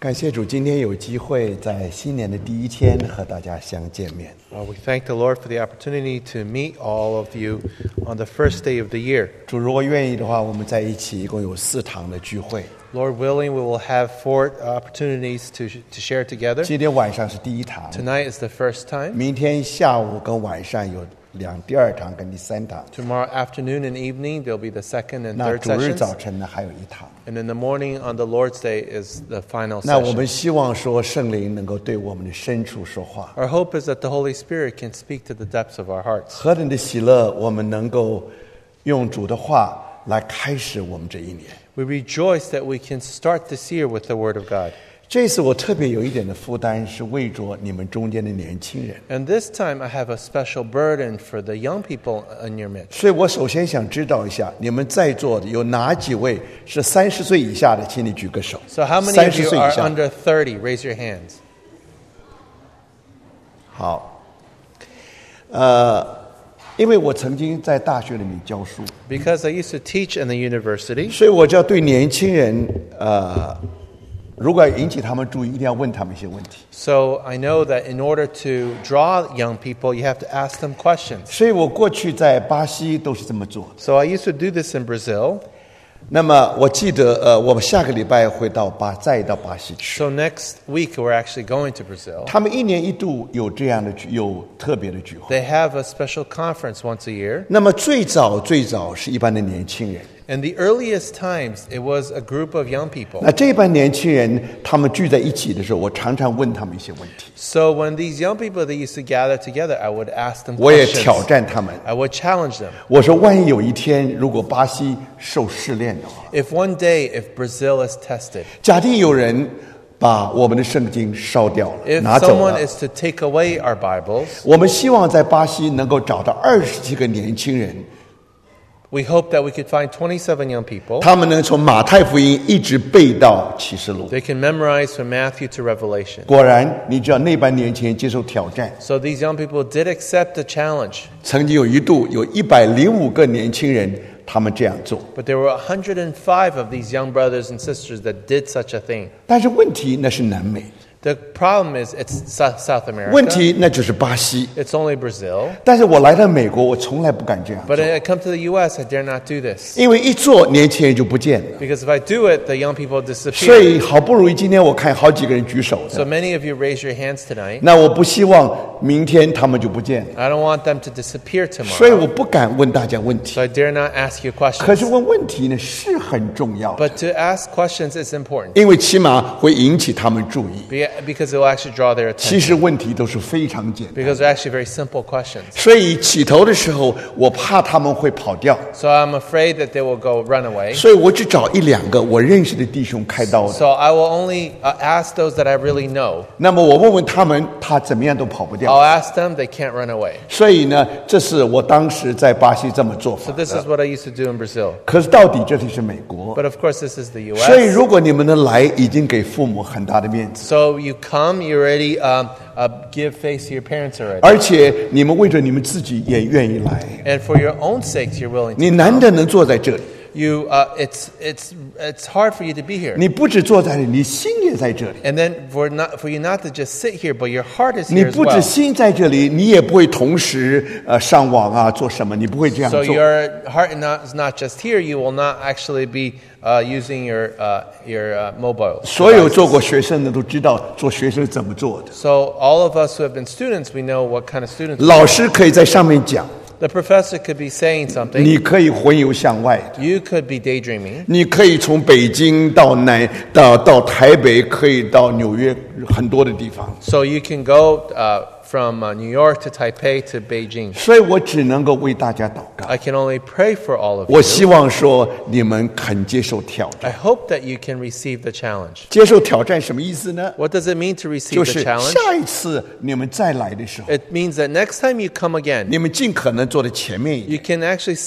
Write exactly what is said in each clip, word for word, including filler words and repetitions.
感谢主，今天有机会在新年的第一天和大家相见面。 Uh, we thank the Lord for the opportunity to meet all of you on the first day of the year. 主如果愿意的话，我们在一起一共有四堂的聚会。 Lord willing, we will have four opportunities to to share together. 今天晚上是第一堂， Tonight is the first time. 明天下午跟晚上有两第二堂跟第三堂。 Tomorrow afternoon and evening, there'll be the second and 那 third 主日 sessions. 早晨呢还有一堂。 And in the morning on the Lord's Day is the final 那我 session. 们希望说圣灵能够对我们的深处说话， Our hope is that the Holy Spirit can speak to the depths of our hearts. 何等的喜乐，我们能够用主的话来开始我们这一年。 We rejoice that we can start this year with the Word of God. 这次我特别有一点的负担，是为着你们中间的年轻人。 And this time I have a special burden for the young people in your midst. 所以我首先想知道一下，你们在座的有哪几位是三十岁以下的？请你举个手。 So how many 三 of 十 you 岁 are 以下。 under thirty? Raise your hands. 好，呃，因为我曾经在大学里面教书， Because I used to teach in the university, 所以我就要对年轻人，呃，如果要引起他们注意，一定要问他们一些问题。 so I know that in order to draw young people, you have to ask them questions. 所以我过去在巴西都是这么做。 So I used to do this in Brazil. 那么我记得，呃，我们下个礼拜会到巴，再到巴西去。 So next week we're actually going to Brazil. 他们一年一度有这样的聚，有特别的聚会。 They have a special conference once a year. 那么最早最早是一般的年轻人。 In the earliest times, it was a group of young people. 那这班年轻人他们聚在一起的时候，我常常问他们一些问题， So when these young people they used to gather together, I would ask them 我也挑 questions. 战他们。 I would challenge them. 我说，万一有一天如果巴西受试炼的话， If one day, if Brazil is tested, 假定有人把我们的圣经烧掉了， if 拿走 someone 了， is to take away our Bibles, 我们希望在巴西能够找到二十几个年轻人， we hope that we could find twenty-seven young people. 他们能从马太福音一直背到启示录。 They can memorize from Matthew to Revelation. 果然，你知道那班年轻人接受挑战， So these young people did accept the challenge, 曾经有一度有一百零五个年轻人，他们这样做。 but there were one hundred five of these young brothers and sisters that did such a thing. 但是问题那是南美， The problem is it's South, South 问 America. 题那就是巴西。 It's only Brazil. 但是我来到美国，我从来不敢这样做 But，when I come to the U S, I dare not do this. 因为一做年轻人就不见了。 Because if I do it, the young people 所 disappear. 以好不容易今天我看好几个人举手 So 的， many of you raise your hands tonight. 那我不希望明天他们就不见了， I don't want them to disappear 所以 tomorrow. 我不敢问大家问题。 So I dare not ask you 可是 questions. 问问题呢是很重要的， But to ask questions is important 因为起码会引起他们注意。 be- because it will actually draw their 其 attention. 实问题都是非常简单， Because they're actually very simple questions. 所以起头的时候我怕他们会跑掉， So I'm afraid that they will go run away. 所以我只找一两个我认识的弟兄开刀的。 So I will only uh, ask those that I really know. 那么我问问他们，他怎么样都跑不 I'll 掉。 ask them, they can't run away. 所以呢，这是我当时在巴西这么做 So 法 this 的。 is what I used to do in Brazil. 可是到底这里是美国， But of course, this is the U 所以 S. 如果你们能来，已经给父母很大的面子， So you come, you already um, uh, give face to your parents already. 而且你们为着你们自己也愿意来。 And for your own sakes, you're willing 你 to 难 come. 得能坐在这里， You, uh, it's, it's, it's hard for you to be here. 你不止坐在这里，你心也在这里。 And then for, not, for you not to just sit here, but your heart is 你 here as 不止 well. 心在这里，你也不会同时呃上网啊做什么，你不会这样 So 做。 your heart not, is not just here. You will not actually be uh, using your, uh, your uh, mobile. 所有 devices. 做过学生的都知道做学生怎么做的。 So all of us who have been students, we know what kind of students. we 老 are. 师可以在上面讲， The professor could be saying something. 你可以魂游向外的， You could be daydreaming. 你可以从北京到南到到台北，可以到纽约很多的地方。 So you can go uh, from uh, New York to Taipei to Beijing. 所以我只能够为大家祷告。 I can only pray for all of 我 you. 希望说你们肯接受挑 I 战。 hope that you can receive the challenge. 接受挑战什么意思呢？ What does it mean to receive 就 the 是 challenge? 下一次你们再来的时候， It means that next time you come again, 你们尽可能坐在前面一点， you can actually sit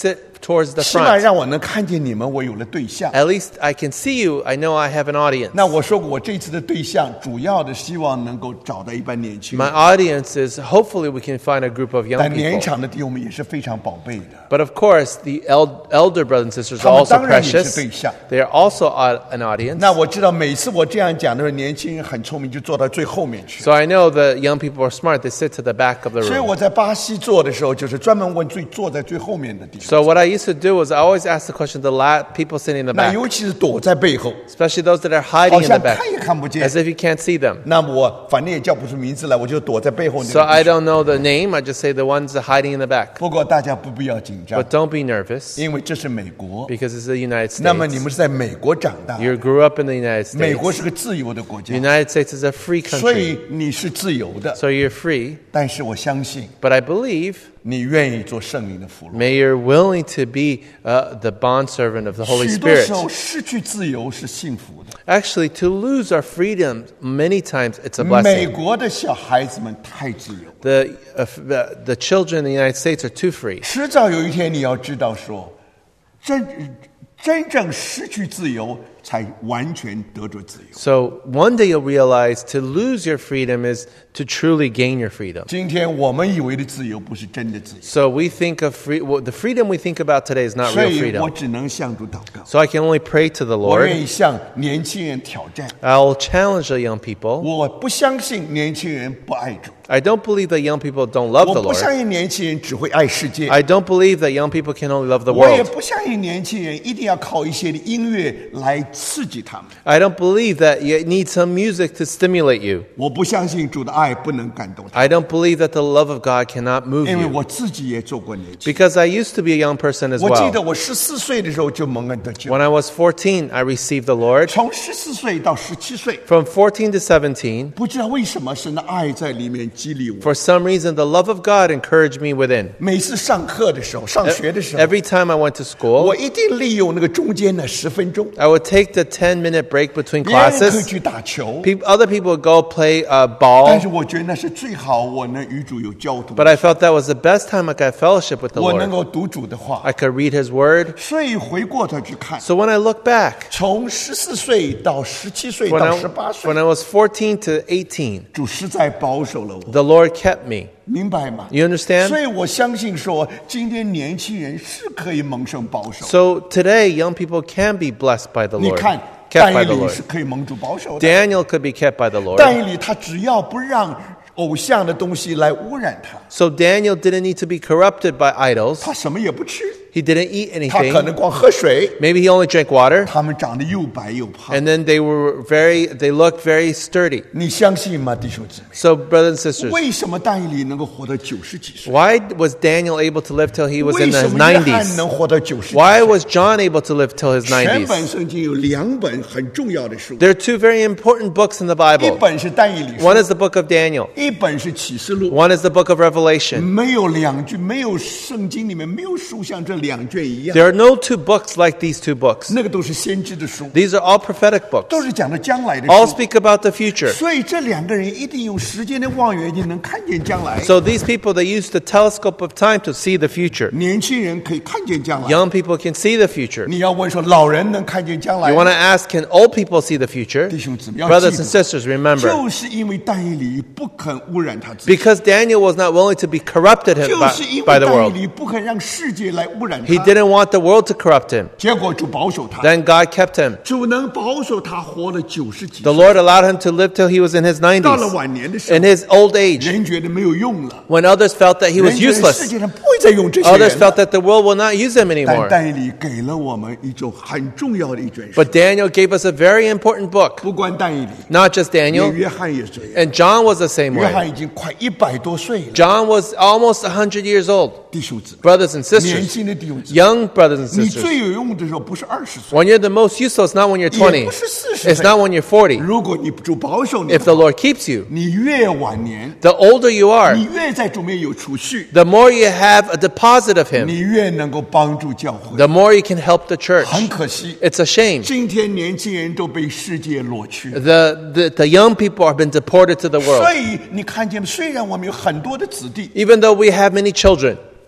towards the 起码 front. 让我能看见你们，我有了对象。 At least I can see you. I know I have an audience. 那我说过，我这次的对象主要的希望能够找到一班年轻 My 人， audience is hopefully we can find a group of young 但年 people. 长的弟兄们也是非常宝贝的。 But of course, the el- elder brothers and sisters 他 are 们 also 当然也是 precious. 对象。 They are also a- an audience. 那我知道每次我这样讲的时候，年轻人很聪明，就坐到最后面去。 So I know the young people are smart. They sit to the back of the 所以 room. 我在巴西做的时候，就是专门问最坐在最后面的弟兄。 So what I used to do was I always ask the question to the la- people sitting in the 那 back, 尤其是躲在背后， especially those that are 好 hiding in the 像 back, 看也看不见 as。if you can't see them. 那么我反正也叫不出名字来，我就躲在背后那 So 个 I 弟兄。 don't know the name. I just say the ones that are hiding in the back. 不过大家不必要紧张， But don't be nervous 因为这是美国。 because it's the United 那么你 States. 们是在美国长大， You grew up in the United 美国 States. 是个自由的国家， United States is a free 所 country. 以你是自由的。 So you're free. 但是我相信 But I believe 你愿意做圣灵的俘虏。 may you're willing to be uh, the bondservant of the Holy 许多时 Spirit. 候失去自由是幸福的。 Actually, to lose our freedom, many times it's a 美 blessing. 国的小孩子们太自由， The, uh, f- the, the children in the United States are too free. 迟早有一天你要知道说，真真正失去自由，才完全得着自由。 So one day you'll realize to lose your freedom is to truly gain your freedom. 今天我们以为的自由，不是真的自由， So we think of free, well, the freedom we think about today is not 所 real 以我 freedom. 只能向主祷告。 So I can only pray to the 我愿 Lord. 意向年轻人挑战。 I'll challenge the young people. 我不相信年轻人不爱主， I don't believe that young people don't love 我 the 不相 Lord. 信年轻人只会爱世界， I don't believe that young people can only love the 我也 world. 不相信年轻人一定要靠一些的音乐来刺激他们。 I don't believe that you need some music to stimulate you. 我不相信主的爱不能感动他， I don't believe that the love of God cannot move 因为 you. 我自己也做过年轻人。 Because I used to be a young person as 我记得 well. 我十四岁的时候就蒙恩得救， When I was fourteen, I received the Lord. 从十四岁到十七岁， From fourteen to seventeen, 不知道为什么神的爱在里面激励我。 for some reason, the love of God encouraged me within. 每次上课的时候，上学的时候， Every time I went to school, 我一定利用那个中间的十分钟， I would take the ten minute break between 别人可以 classes. 去打球， Pe- Other people would go play uh, 但 ball, 是我觉得那是最好，我能与主有交通， but I felt that was the best time I got fellowship with the 我能 Lord. 够读主的话。 I could read His Word. 所以回过头去看， So when I look back, 从十四岁到十七岁 when 到 I, 十八 when 岁， I was fourteen to eighteen, 主实在保守了我， the Lord kept me. 明白吗？ You understand? 所以我相信说，今天年轻人是可以蒙受保守。 So today, young people can be blessed by the 你 Lord, 看， kept 但 by 以 the 理 Lord. 是可以蒙住保守的。 Daniel could be kept by the Lord. 但以理他只要不让偶像的东西来污染他， So Daniel didn't need to be corrupted by idols. 他什么也不吃， He didn't eat 他可 anything. 能光喝水。 Maybe he only drank water. 他们长得又白又胖， And then they were very, they looked very sturdy. 你相信吗，弟兄姊妹？ So brothers and sisters, 为什么但以理能够活到九十几岁？ why was Daniel able to live till he was 为 in 什 his 么约翰 nineties? 能活到九十几 Why 岁？ was John able to live till his 全本 nineties? 圣经有两本很重要的书， There are two very important books in the 一 Bible. 本是但以理书， One is the book of Daniel. 一本是启示录。 One is the book of Revelation. 没有两卷，没有圣经里面没有书像这两卷一样， There are no two books like these two books. 那个都是先知的书， These are all prophetic 都 books. 是讲的将来的 All 事。 speak about the future. 所以这两个人一定用时间的望远镜能看见将来。 So these people, they use the telescope of time to see the future. 年轻人可以看见将来。 Young people can see the future. 你要问说老人能看见将来 You want to ask, can old people see the future? 弟兄姊妹要 Brothers 记 and 得， sisters, remember, 就是因为但以理不肯污染他自己， because Daniel was not willing to be corrupted him 就 by, 是因为 by the 但以 world. 理不肯让世界来污染 He 他， didn't want the world to corrupt him. 结果主保守他， Then God kept him. 主能保守他活了九十几 The 岁， Lord allowed him to live till he was in his 到了 nineties. 晚年的时 In 候， his old age, 人觉得没有用了， when others felt that he 人 was 觉得世 useless, 界上不会再用这些 others 人 felt 了。 that the world will not use him 但 anymore. 但以理给了我们一种很重要的一卷书， But Daniel gave us a very important book. 不光但以理， Not just 连 Daniel, 约翰也这样。 and John was the same 约翰 way. 已经快一百多岁了， John was almost one hundred years old. 弟兄姊妹， Brothers and 年 sisters, 轻的弟兄姊妹， young brothers and 你 sisters, 最有用的时候不是二十岁， when you're the most useful, it's not when you're 也 twenty. 不是四十 It's 岁。 not when you're forty. 如果你主保守你 If the Lord keeps you, 你越晚年， the older you are, 你越在主面有储蓄， the more you have a deposit of Him, 你越能够帮助教会。 the more you can help the church. 很可惜， It's a shame. 今天年轻人都被世界裸去。 The, the, the young people have been deported to the 所 world. 以你看见，虽然我们有很多的子弟， Even though we have many children,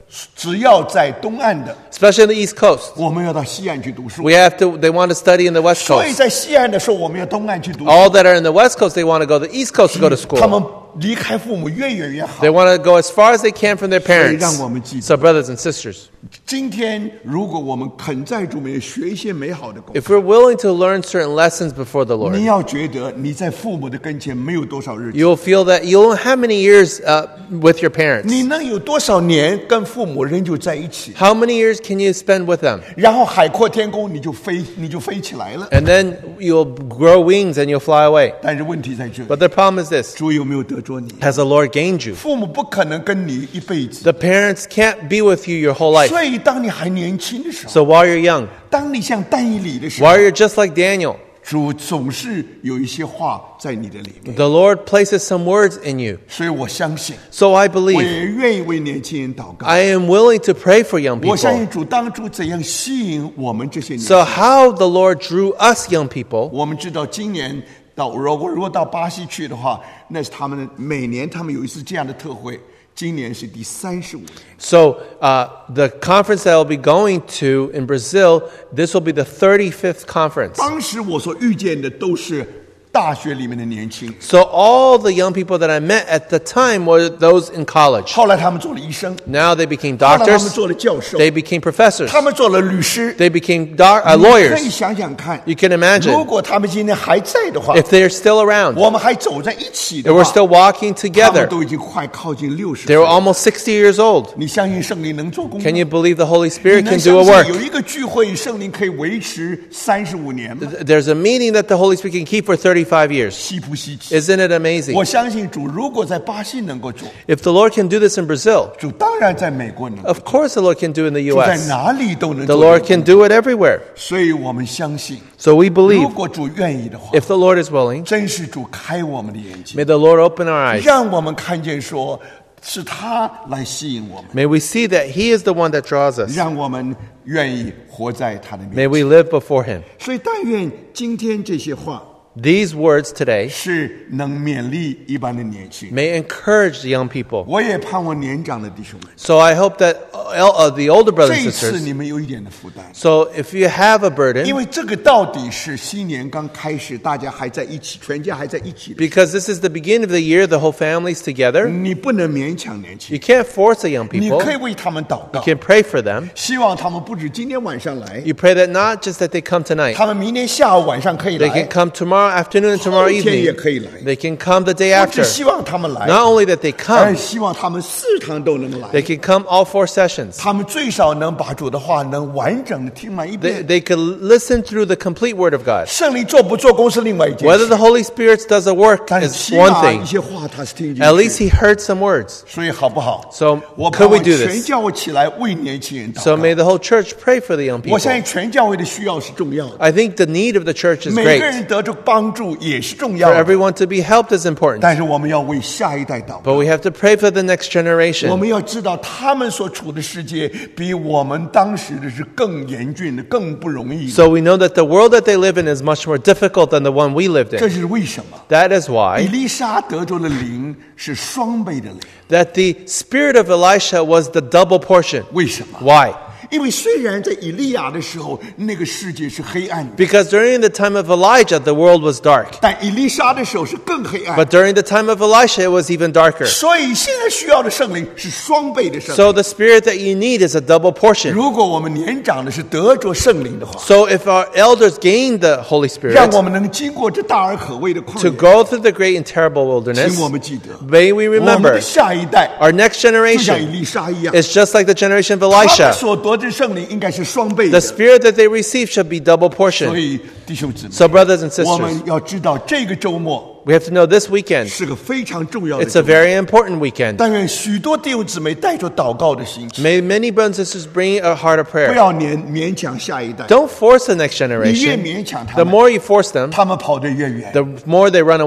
只要在东岸的， especially in the East Coast. 我们要到西岸去读书。 We have to, they want to study in the West 所以 Coast. 在西岸的时候，我们要东岸去读书。 All that are in the West Coast, they want to go to the East Coast to go to 他们 school. 离开父母越远越好 They。want to go as far as they can from their parents. 所以让我们记得。 So brothers and sisters, 今天如果我们肯在主面前学一些美好的功课， if we're willing to learn certain lessons before the 你 Lord, 要觉得你在父母的跟前没有多少日子， you'll feel that you don't have many years uh, with your parents. 你能有多少年跟父母仍旧在一起， How many years can you spend with them? 然后海阔天空，你就飞，你就飞起来了。 And then you'll grow wings and you'll fly away. 但是问题在这里， But the problem is this: 主有没有得着你？ has the Lord gained you? 父母不可能跟你一辈子， The parents can't be with you your whole life. 所以当你还年轻的时候， So while you're young, 当你像但以理的时候 while，you're just like Daniel, 主总是有一些话在你的里面。 the Lord places some words in you. 所以我相信， So I 我 believe, 也愿意为年轻人祷告。 I am willing to pray for young 我相 people. 信主当初怎样吸引我们这些年轻 So 人。 how the Lord drew us young people, 我们知道今年到如果如果到巴西去的话，那是他们的每年他们有一次这样的特会，今年是第三十五年。 so uh, the conference that I'll be going to in Brazil, this will be the thirty-fifth conference. 当时我所遇见的都是大学里面的年轻人， So all the young people that I met at the time were those in college. 后来他们做了医生， Now they became 后来他们 doctors, 做了教授， they became professors, 他们做了律师。 they became doc- uh, 你可以 lawyers. 想想看， You can 如 imagine 果他们今天还在的话， if they're still around, 我们还走在一起 if 的 we're 话， still walking 他们 together. 都已经快靠近六十 They 岁 were 了。 almost sixty years old. 你相信圣灵能做工吗？ Can you believe the Holy 你 Spirit 能 can 相 do a 信 work? 有一个聚会，圣灵可以维持三十五年吗？ There's a meeting that the Holy Spirit can keep for thirty-five years. 稀不稀奇？ Isn't it amazing? 我相信主如果在巴西能够做， If the Lord can do this in Brazil, 主当然在美国能够 of course the Lord can do it in the 主在 U S. 哪里都能 The 做 Lord 得 can 到。 do it everywhere. 所以我们相信， So we 如 believe 果主愿意的话， if the Lord is willing, 真是主开我们的眼睛， may the Lord open our eyes. 让我们看见说是他来吸引我们， May we see that He is the one that draws us. 让我们愿意活在他的 May 面前。 we live before Him. 所以但愿今天这些话 These words today 是能勉励一般的年轻人。 may encourage the young people. 我也盼望年长的弟兄们， So I hope that uh, uh, the older 这 brothers 一 and 次 sisters. 你们有一点的负担， So if you have a 因 burden, 为这个到底是新年刚开始，大家还在一起，全家还在一起的， because this is the beginning of the year, the whole family's together. 你不能勉强年轻 You can't force the young 人，你 people. 可以为他们祷 You 告， can pray for them. 希望他们不止今天晚上来， You pray that not just that they come tonight, 他们明天下午晚上可以 they can 来， come tomorrow afternoon and tomorrow 后天也 evening. 可以来， They can come the day 不只 after. 希望他们来， Not only that they 而 come, 希望他们四堂都能 they 来， can come all four sessions. 他们最少能把主的话能完整的听完一 They, 遍。 they could listen through the complete Word of God. 圣灵做不做工是另外一件 Whether 事， the Holy Spirit does a work 但 is 起 one 码一 thing. 些话他是听进 At least 去。 he heard some words. 所以好不好？ So 我 could 盼 we 望 do 全 this? 教会起来为年轻人祷 So 告。 may the whole church pray for the young 我 people. 相信全教会的需要是重要的， I think the need of the church is 每个 great. 人得着帮助也是重要 For 的。 everyone to be helped is important. 但是我们要为下一代祷 But 告， we have to pray for the next 我 generation. 们要知道他们所处的世界比我们当时的是更严峻的、更不容易的。 So we know that the world that they live in is much more difficult than the one we lived 这 in. 是为什么？ That is 以 why 利沙得着的灵是双倍的灵， that the spirit of Elisha was the double portion. 为什么？ Why? 因为虽然在以利亚的时候，那个世界是黑暗的， Because during the time of Elijah, the world was dark. 但以利沙的时候是更黑暗。 But during the time of Elisha, it was even darker. 所以现在需要的圣灵是双倍的圣灵。 So the spirit that you need is a double portion. 如果我们年长的是得着圣灵的话， So if our elders gain the Holy 让 Spirit 我们能经过这大而可畏的旷 to 野， go through the great and terrible 请我 wilderness, 们记得， may we 我们 remember 的下一代 our next 就像以 generation 利沙一样， is just like the generation of 他们 Elisha. 所得的圣灵应该是双倍 The 的。 spirit that they receive should be double 所 portion. 以弟兄姊妹， So brothers and 我 sisters, 们要知道这个周末 we have to know this weekend, 是个非常重要的 it's 周 a 末。 very important weekend. 但愿许多弟兄姊妹带着祷告的心情， May many brothers and sisters bring a heart of 不 prayer. 要勉勉强下一代， Don't force the next 你越 generation. 勉强他 The 们， more you force them, 他们跑得越远。 the more they run away.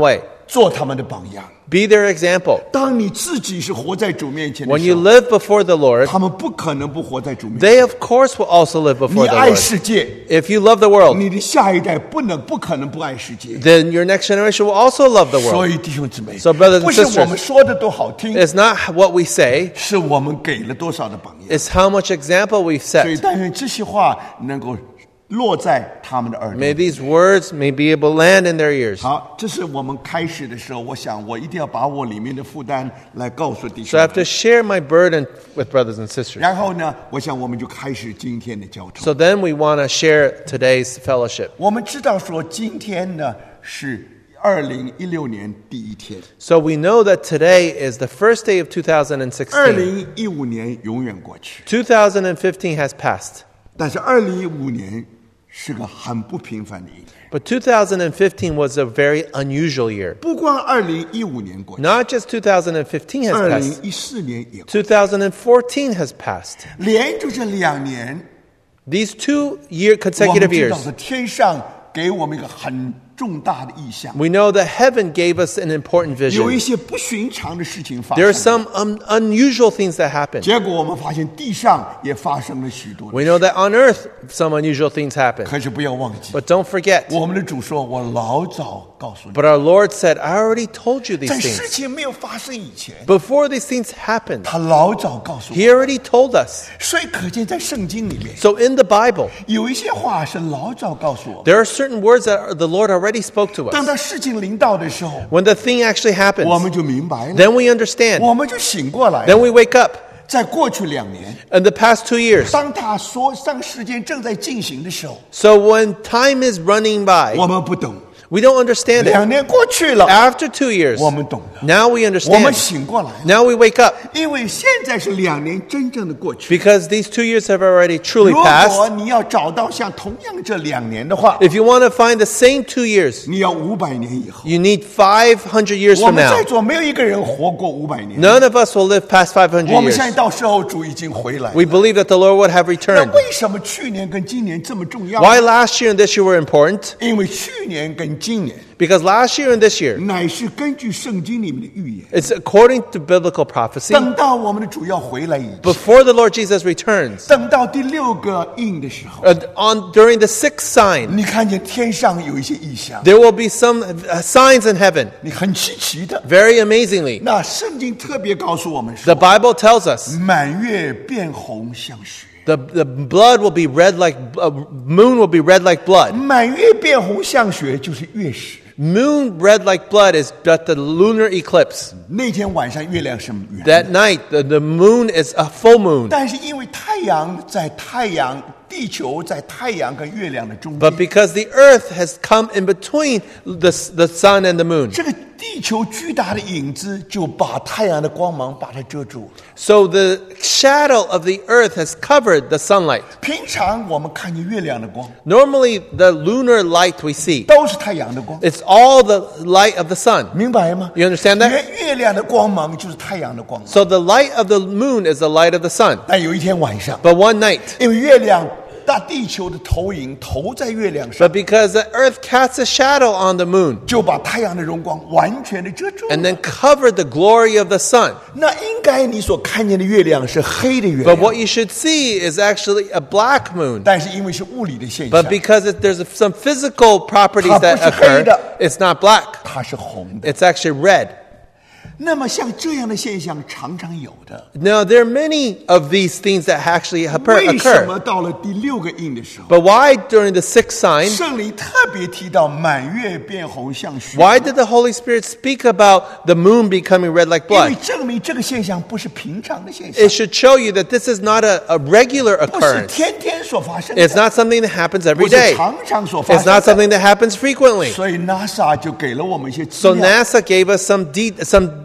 做他们的榜样。 Be their example. 当你自己是活在主面前的 When 时 you 候， live before the Lord, 他们不可能不活在主面前。 they of course will also live 你 before the 爱 Lord. 世界， If you love the world, 你的下一代不能不可能不爱世界。 then your next generation will also love the 所 world. 以弟兄姊妹， So brothers and 不是 sisters, 我们说的都好听， It's not what we say, 是我们给了多少的榜样。 it's how much example we've 所以 set. 但愿这些话能够落在他们的耳朵 May 里。 these words may be able to land in their ears. 好，这是我们开始的时候，我想我一定要把我里面的负担来告诉弟 So I 兄 have to share my burden with brothers and sisters. 然后呢，我想我们就开始今天的交通。 So then we want to share today's fellowship. 我们知道说今天呢是二零一六年第一天， So we know that today is the first day of two thousand 二 sixteen. 零一五年永远过去， two thousand fifteen has passed. 但是二零一五年是个很不平凡的一年。 But two thousand fifteen was a very unusual year. 不光二零一五年过去， Not just two thousand fifteen has 二 passed. 零一四年也过去， two thousand fourteen has passed. 连着这两年， These two year 我们 consecutive 知道 years, 是天上给我们一个很重大的意象， we know that heaven gave us an important 有一 vision. 些不寻常的事情发 There are 生。 some um, unusual things that happen. 结果我们发现地上也发生了许多的 We 事。 know that on earth some unusual things happen. 可是不要忘记， But don't forget, 我们的主说：“我老早告诉你， but our Lord said, I already told you these 在事 things. 情没有发生以前， Before these things happened, 他老早告诉我。 He already told us. 所以可见在圣经里面 So in the Bible, 有一些话是老早告诉我， there are certain words that the Lord already spoke to 当 us. 他事情临到的时候， When the thing actually 我 happens, 们就明白了， then we understand. 我们就醒过来 Then 了。 we wake up. 在过去两年， In the past two years, 当他说当时间正在进行的时候， so when time is running by, 我们不懂。 we don't understand it. 两年过去了， After two years, 我们懂了， now we 我们 understand. 醒过来了， Now we wake up 因为现在是两年真正的过去。 because these two years have already truly 如果 passed. 你要找到像同样这两年的话， If you want to find the same two years, 你要五百年以后。 you need five hundred years 我 from 们 now. 在座没有一个人活过五百年。 None of us will live past five hundred 我们 years. 现在到时候主已经回来了。 We believe that the Lord would have 那 returned. 为什么去年跟今年这么重要？ Why last year and this year were important? 因为去年跟今年 Because last year and this year, 乃是根据圣经里面的预言。 it's according to biblical prophecy. 等到我们的主要回来以前， Before the Lord Jesus returns, 等到第六个印的时候， uh, on during the sixth sign, 你看见天上有一些异象， there will be some uh, signs in heaven. 你很稀奇的。 Very amazingly, 那圣经特别告诉我们 the 说， Bible tells us 满月变红像血。 the, the blood will be red like uh, moon will be red like blood. 满月变红像血就是月食。 Moon red like blood is but the lunar eclipse. 那天晚上月亮是圆的， That night, the, the moon is a full moon. 但是因为太阳在太阳，地球在太阳跟月亮的中 But 间， because the earth has come in between the, the sun and the moon, 这个地球巨大的影子就把太阳的光芒把它遮住了。 so the shadow of the earth has covered the sunlight. 平常我们看见月亮的光 Normally, the lunar light we see, 都是太阳的光， it's all the light of the sun. 明白吗？ You understand that? 月月亮的光芒就是太阳的光芒。 So the light of the moon is the light of the sun. 但有一天晚上， But one night, 因为月亮大地球的投影投在月亮上， but because the earth casts a shadow on the moon 就把太阳的荣光完全的遮住了。 and then covered the glory of the sun. 那应该你所看见的月亮是黑的月 But 亮， what you should see is actually a black moon. 但是因为是物理的现象 But，because it, there's some physical properties 它不是 that 黑 occur, 的。 it's not black. 它是红的。 It's actually red. 那么像这样的现象常常有的， Now, there are many of these things that actually occur. 为什 occur. 么到了第六个印的时候， But why during the sixth sign, 圣灵特别提到满月变红像血？ why did the Holy Spirit speak about the moon becoming red like 因为 blood? 证明这个现象不是平常的现象 It，should show you that this is not a, a regular 不是 occurrence. 天天所发生的， It's not something that happens 不 every 是 day. 常常所发 It's 生 not 的。 something that happens frequently. 所以 NASA 就给了我们一些资 So 料， NASA gave us some de- some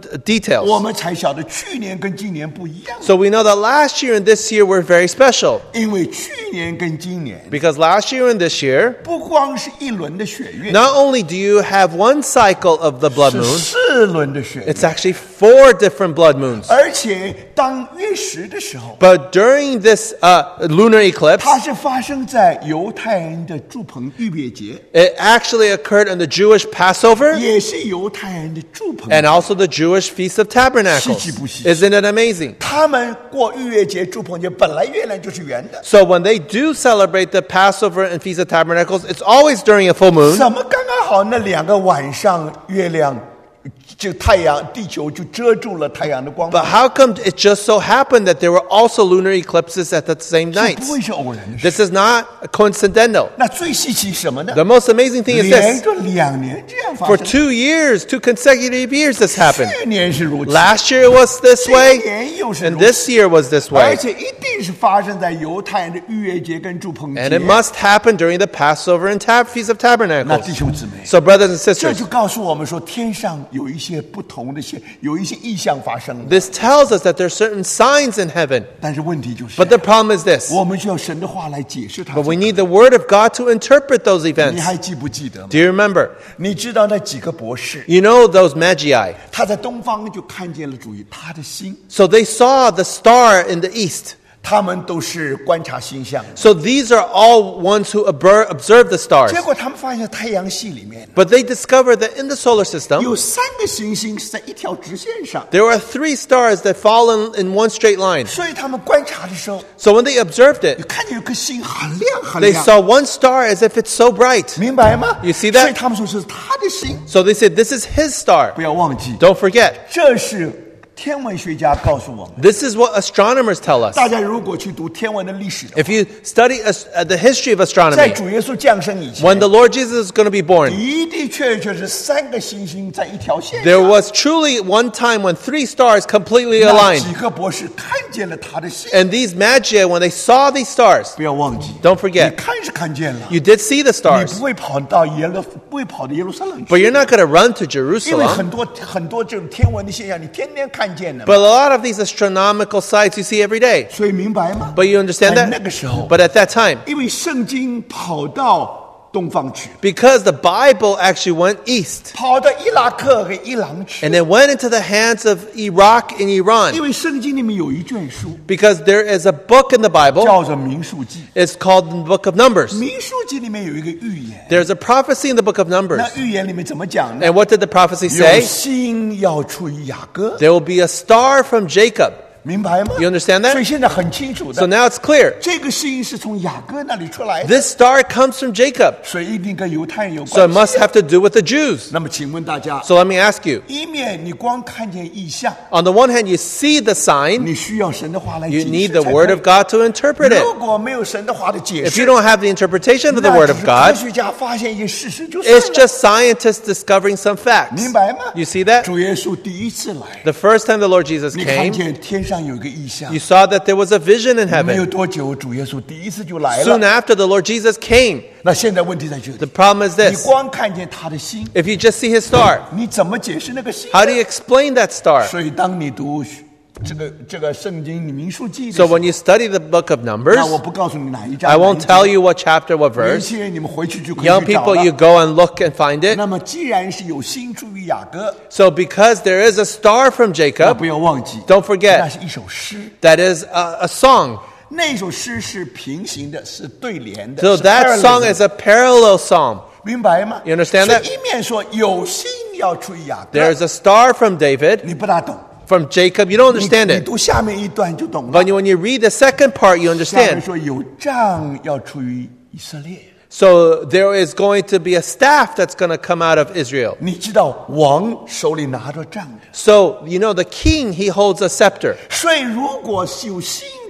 uh, details. 我们才晓得去年跟今年不一样。 So we know that last year and this year were very special. 因为去年跟今年 Because last year and this year, 不光是一轮的血月， not only do you have one cycle of the blood 是 moon, 四轮的血月， it's actually four different blood moons. 而且当月食的时候， But during this uh, lunar eclipse, 它是发生在犹太人的住棚逾越节， it actually occurred on the Jewish Passover 也是犹太人的住棚。 and also the Jewish Feast of Tabernacles. Isn't it amazing? 他们过逾越节、住棚节，本来月亮就是圆的， So when they do celebrate the Passover and Feast of Tabernacles, it's always during a full moon. 怎么刚刚好那两个晚上月亮就太阳、地球就遮住了太阳的光 But 芒？ how come it just so happened that there were also lunar eclipses at the same 这 night? 不会是偶然的事。 This is not coincidental. 那最稀奇什么呢？ The most amazing thing is 连 this. 着两年这样发 For 生。 two years, two consecutive years, this happened. 去年是如此， Last year it was this 今 way, 年又是 and 如此， this year was this 而 way. 且一定是发生在犹太人的逾越节跟住棚 And 节 it。must happen during the Passover and tab- Feast of 那 Tabernacles. 弟兄姊妹， So, brothers and 这 sisters, 就告诉我们说，天上有一些不同的现，有一些异象发生了。 this tells us that there are certain signs in heaven. 但是问题就是， But the problem is this. 我们需要神的话来解释它。 But we need the Word of God to interpret those 你 events. 还记不记得吗？ Do you remember? 你知道那几个博士， You know those Magi. 他在东方就看见了主他的星， So they saw the star in the east. 他们都是观察星象的。 So these are all ones who obser- observe the 结 stars. 果他们发现太阳系里面 But they discovered that in the solar system, 有三个行星是在一条直线上， there are three stars that fall in, in one straight line. 所以他们观察的时候， So when they observed 就 it, 看见有颗星很亮很 they 亮， saw one star as if it's so bright. 明白吗 You see that? 所以他们说是他的星。 So they said, this is his star. 不要忘记， Don't forget, 这是天文学家告诉我们。 this is what astronomers tell us. 大家如果去读天文的历史的话， If you study as- uh, the history of 在 astronomy, 主耶稣降生以前， when the Lord Jesus is going to be born, 的的确确是三个星星在一条线 there 上。 was truly one time when three stars completely 那 aligned. 几个博士看见了他的星， And these Magi, when they saw these stars, 不要忘记， don't forget, 你看是看见了， you did see the 你 stars, 不会跑到耶路，不会跑到耶路撒冷 but 去， you're not going to run to 因为 Jerusalem. 很多很多这种天文的现象，你天天看见的嘛， But a lot of these astronomical sites you see every day. 所以明白吗？ But you understand 在那 that? 个时候， But at that time, 因为圣经跑到东方去， because the Bible actually went east 跑到伊拉克和伊朗去 and，it went into the hands of Iraq and 因 Iran, 为圣经里面有一卷书 because there is a book in the Bible, 叫做《民数记》， it's called the Book of Numbers. 《民数记》里面有一个预言， There's a prophecy in the Book of Numbers. 那预言里面怎么讲呢？ And what did the prophecy 有 say? 星要出于雅各， There will be a star from Jacob. 明白吗 You understand that? 所以现在很清楚 So 的， now it's clear. 这个星是从雅各那里出来的， This star comes from Jacob. 所以一定跟犹太人有 So it 关 must 系。 have to do with the Jews. 那么请问大家， So let me ask you. 一面你光看见异象， On the one hand, you see the sign. 你需要神的话来解 You 释 need the 才 Word 可以 of God to interpret 如 it. 果没有神的话的解 If 释 you，don't have the interpretation of the 那 Word 只 of 是科 God, 学家发现一些事实就算 it's 了， just scientists discovering some facts. 明白吗 You see that? 主耶稣第一次来， The first time the Lord Jesus 你看 came, 见天上有一个异象 you，saw that there was a vision in 没有 heaven. 多久，主耶稣第一次就来 Soon 了。 after, the Lord Jesus came. 那现在问题在这 The 里， problem is 你 this. 光看见他的心， If you just see his star, 你怎么解释那个心？ how do you explain that star? 所以当你读这个这个圣经里民数记的时 So 候， when you study the book of 那 Numbers, 我不告诉你哪一章， I 哪 won't 一节 tell you what chapter, what 年 verse. 轻人你们回去就可以 Young 去找 people, you 了。 go and look and find it. 那么既然是有星出于雅各， So because there is a star from 那 Jacob, 不要忘记， don't 那 forget, 是一首诗， that is a, a song. 那首诗是平行的，是对联的。 So 是 that song parallel is a parallel psalm. 明白吗 You understand 所 that? 以一面说有星要出于雅各， There's a star from David, 你不大懂， from Jacob. You don't 你 understand 你 it. 读下面一段就懂了 But。when you read the second part, you 下面 understand. 说有杖要出于以色列， So there is going to be a staff that's going to come out of Israel. 你知道王手里拿着杖的， So, you know, the king, he holds a scepter. 所以如果是有星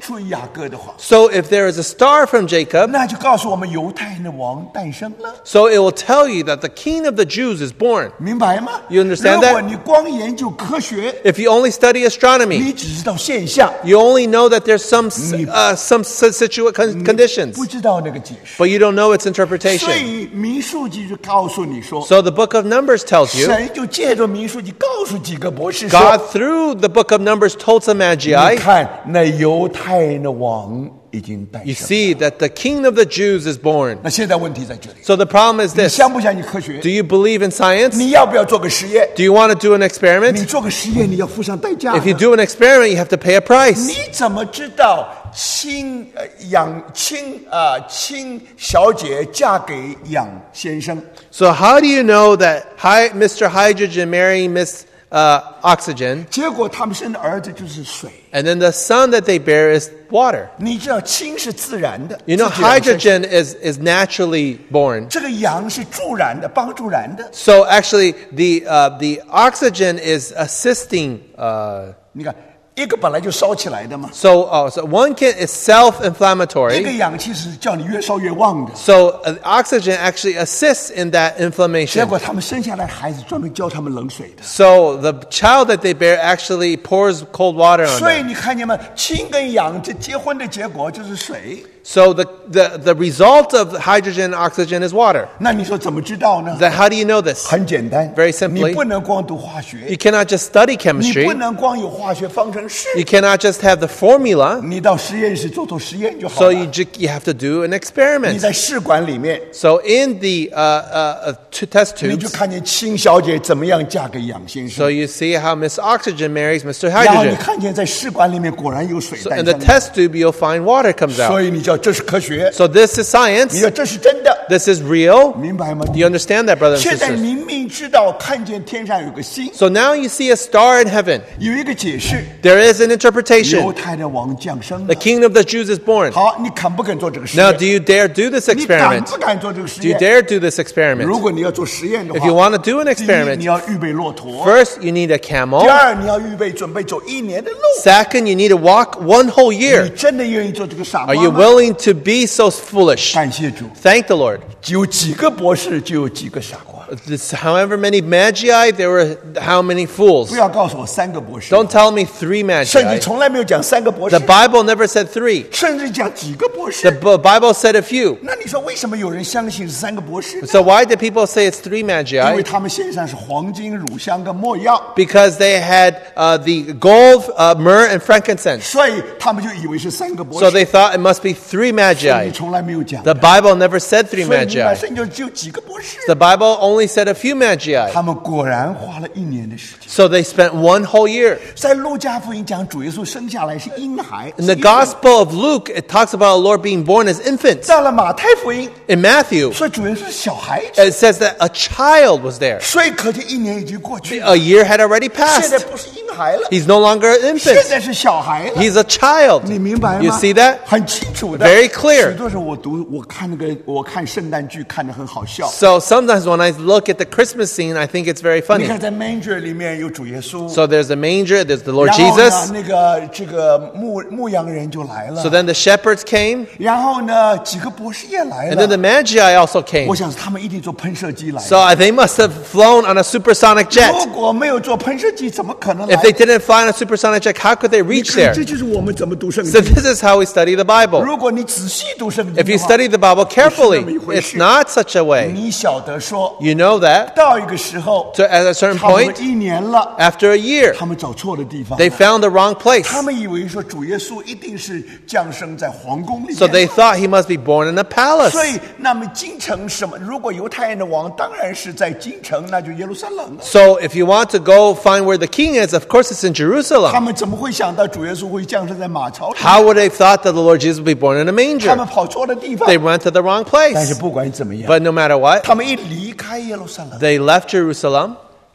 出雅各的话， So if there is a star from Jacob, 那就告诉我们犹太人的王诞生了， so it will tell you that the king of the Jews is born. 明白吗？ You understand 如果 that? 你光研究科学， If you only study astronomy, 你只知道现象， you only know that there's some uh, some situa- con- conditions, 不知道那个解释。 but you don't know its 所 interpretation. 以民数记就告诉你说， So the book of Numbers tells you, 神就借着民数记告诉几个博士说， God through the book of Numbers told some 你 magi, 看那犹太人的王已经诞 you 生。 see that the king of the Jews is born. 那现在问题在这里， So the problem is 你 this: 相不相信科学 do？you believe in science? 你要不要做个实验？ Do you want to do an 你 experiment? 做个实验，你要付上代价的。 If you do an experiment, you have to pay a price. 你怎么知道亲呃养亲啊亲小姐嫁给养先生？ So how do you know that hi, Mister Hydrogen marrying Miss uh, Oxygen, 结果他们生的儿子就是水。 and then the son that they bear is water? 你知道氢是自然的， You know, 自己然生成 hydrogen is, is naturally born. 这个氧是助燃的，帮助燃的。 So actually, the, uh, the oxygen is assisting. Uh, 你看，一个本来就烧起来的嘛， so, uh, so one can is 一个 self-inflammatory. 氧气是叫你越烧越旺的。 So uh, oxygen actually assists in that 结 inflammation. 果他们生下来孩子专门教他们冷水的。 So the child that they bear actually pours cold water on 所以 them. 你看见吗？氢跟氧这结婚的结果就是水。 So the, the, the result of hydrogen and oxygen is water. 那你说怎么知道呢？ Then how do you know this? 很简单 Very simply. 你不能光读化 You 学， cannot just study 你 chemistry. 不能光有化学方程式， You cannot just have the formula. 你到实验室做做实验就好 So you, 了。 ju- you have to do an 你 experiment. 在试管里面， So in the uh, uh, uh, two test 你就 tubes, 看见氢小姐怎么样嫁给氧先 so 生， you see how Miss Oxygen marries Mister 然后你 Hydrogen. 看见在试管里面果然有水 So 诞 in the 生了， test tube, you'll find water comes 所 out. 以你叫这是科学， So this is 你 science. 说这是真的， This is real. 明白吗？ Do you understand that, brothers and 现在 sisters? 明明知道看见天上有个星， So now you see a star in heaven. 有一个解释， There is an 犹 interpretation. 太的王降生 The 了。 king of the Jews is born. 好，你肯不肯做这个实 Now, 验 do？you dare do this 你敢 experiment? 不敢做这个实 Do you 验？ dare do this experiment? 如果你要做实验的 If you 话， want to do an 第一 experiment, 你要预备骆驼， first you need a 第 camel. 二你要预备准备走一年的路。 Second, you need to walk one whole 你 year. 真的愿意做这个傻瓜 Are you 吗？ willing to be so foolish? 感谢主， Thank the Lord. 有几个博士就有几个傻瓜。 This, however many magi, there were how many fools. 不要告诉我三个博士， Don't tell me three 圣经 magi. 从来没有讲三个博士 The，Bible never said three. 甚至讲几个博 The 士。 B- Bible said a few. 那你说为什么有人相信是三个博士呢？ So why did people say it's three 因为 magi? 他们献上是黄金、乳香跟没药， Because they had uh, the gold, uh, myrrh, and frankincense. 所以他们就以为是三个博 So 士。 they thought it must be three 圣 magi. 经从来没有讲 The 的， Bible never said three 所以你看 magi. 圣经就只有几个博士。 The Bible only said a few magi. 他们果然花了一年的时间。 So they spent one whole year. 在路加福音讲主耶稣生下来是婴孩， In the 是婴孩 Gospel of Luke, it talks about the Lord being born as infants. 到了马太福音， In Matthew, 说主耶稣是小孩子， it says that a child was there. 所以可见一年已经过去了。 A year had already 现在 passed. 不是婴孩了， He's no longer an 现 infant. 在是小孩了。 He's a child. 你明白吗 You see that? 很清楚的 Very clear. 许多时候我读，我看那个，我看圣诞剧看得很好笑。 So sometimes when I look at the Christmas scene, I think it's very 你 funny. 看在 manger 里面有主耶稣， So there's the manger, there's the Lord 然后呢， Jesus. 那个这个牧牧羊人就来了 So，then the shepherds came, 然后呢，几个博士也来 and then the 了。 magi also came. 我想他们一定坐喷射机来的。 So they must have flown on a supersonic 如 jet. 果没有坐喷射机，怎么可能来 If？they didn't fly on a supersonic jet, how could they 你 reach 看 there? 这就是我们怎么读圣 So 经。 this is how we study the Bible. 如果你仔细读圣经 If 的 you 话， study the Bible carefully, 不是那么一回 it's 事。 not such a way. 你晓得说， You know that. 到一个时候， So at a certain 差不多 point, 一年了， after a year, 他们找错了地方 they 了。 found the wrong place. 他们以为说主耶稣一定是降生在皇宫里面。 So they thought he must be born in a palace. 所以，那么京城什么？如果犹太人的王当然是在京城，那就耶路撒冷了。 So if you want to go find where the king is, of course it's in 他 Jerusalem. 们怎么会想到主耶稣会降生在马槽里？ How would they thought that the Lord Jesus would be born in a 他 manger? 们跑错了地方 They。went to the wrong 但是 place. 不管怎么样， But no matter what, 他们一离开耶路撒冷， they left Jerusalem.